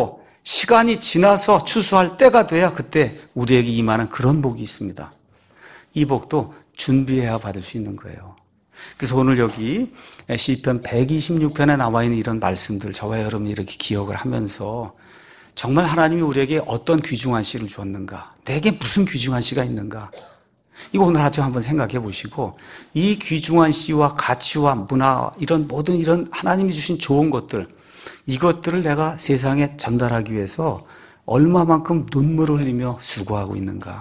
Speaker 1: 시간이 지나서 추수할 때가 돼야 그때 우리에게 임하는 그런 복이 있습니다. 이 복도 준비해야 받을 수 있는 거예요. 그래서 오늘 여기 시편 백이십육 편에 나와 있는 이런 말씀들 저와 여러분이 이렇게 기억을 하면서 정말 하나님이 우리에게 어떤 귀중한 씨를 주었는가, 내게 무슨 귀중한 씨가 있는가, 이거 오늘 아주 한번 생각해 보시고 이 귀중한 씨와 가치와 문화, 이런 모든 이런 하나님이 주신 좋은 것들, 이것들을 내가 세상에 전달하기 위해서 얼마만큼 눈물을 흘리며 수고하고 있는가,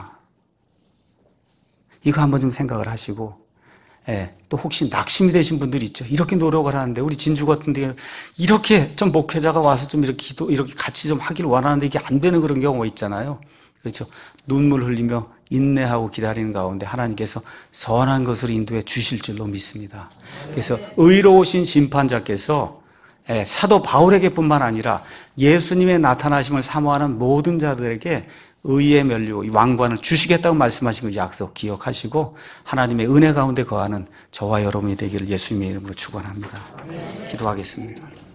Speaker 1: 이거 한번 좀 생각을 하시고, 예, 또 혹시 낙심이 되신 분들이 있죠. 이렇게 노력을 하는데 우리 진주 같은 데 이렇게 좀 목회자가 와서 좀 이렇게 기도 이렇게 같이 좀 하기를 원하는데 이게 안 되는 그런 경우가 있잖아요. 그렇죠. 눈물 흘리며 인내하고 기다리는 가운데 하나님께서 선한 것을 인도해 주실 줄로 믿습니다. 그래서 의로우신 심판자께서 예, 사도 바울에게뿐만 아니라 예수님의 나타나심을 사모하는 모든 자들에게 의의 면류, 왕관을 주시겠다고 말씀하신 그 약속 기억하시고 하나님의 은혜 가운데 거하는 저와 여러분이 되기를 예수님의 이름으로 축원합니다. 기도하겠습니다.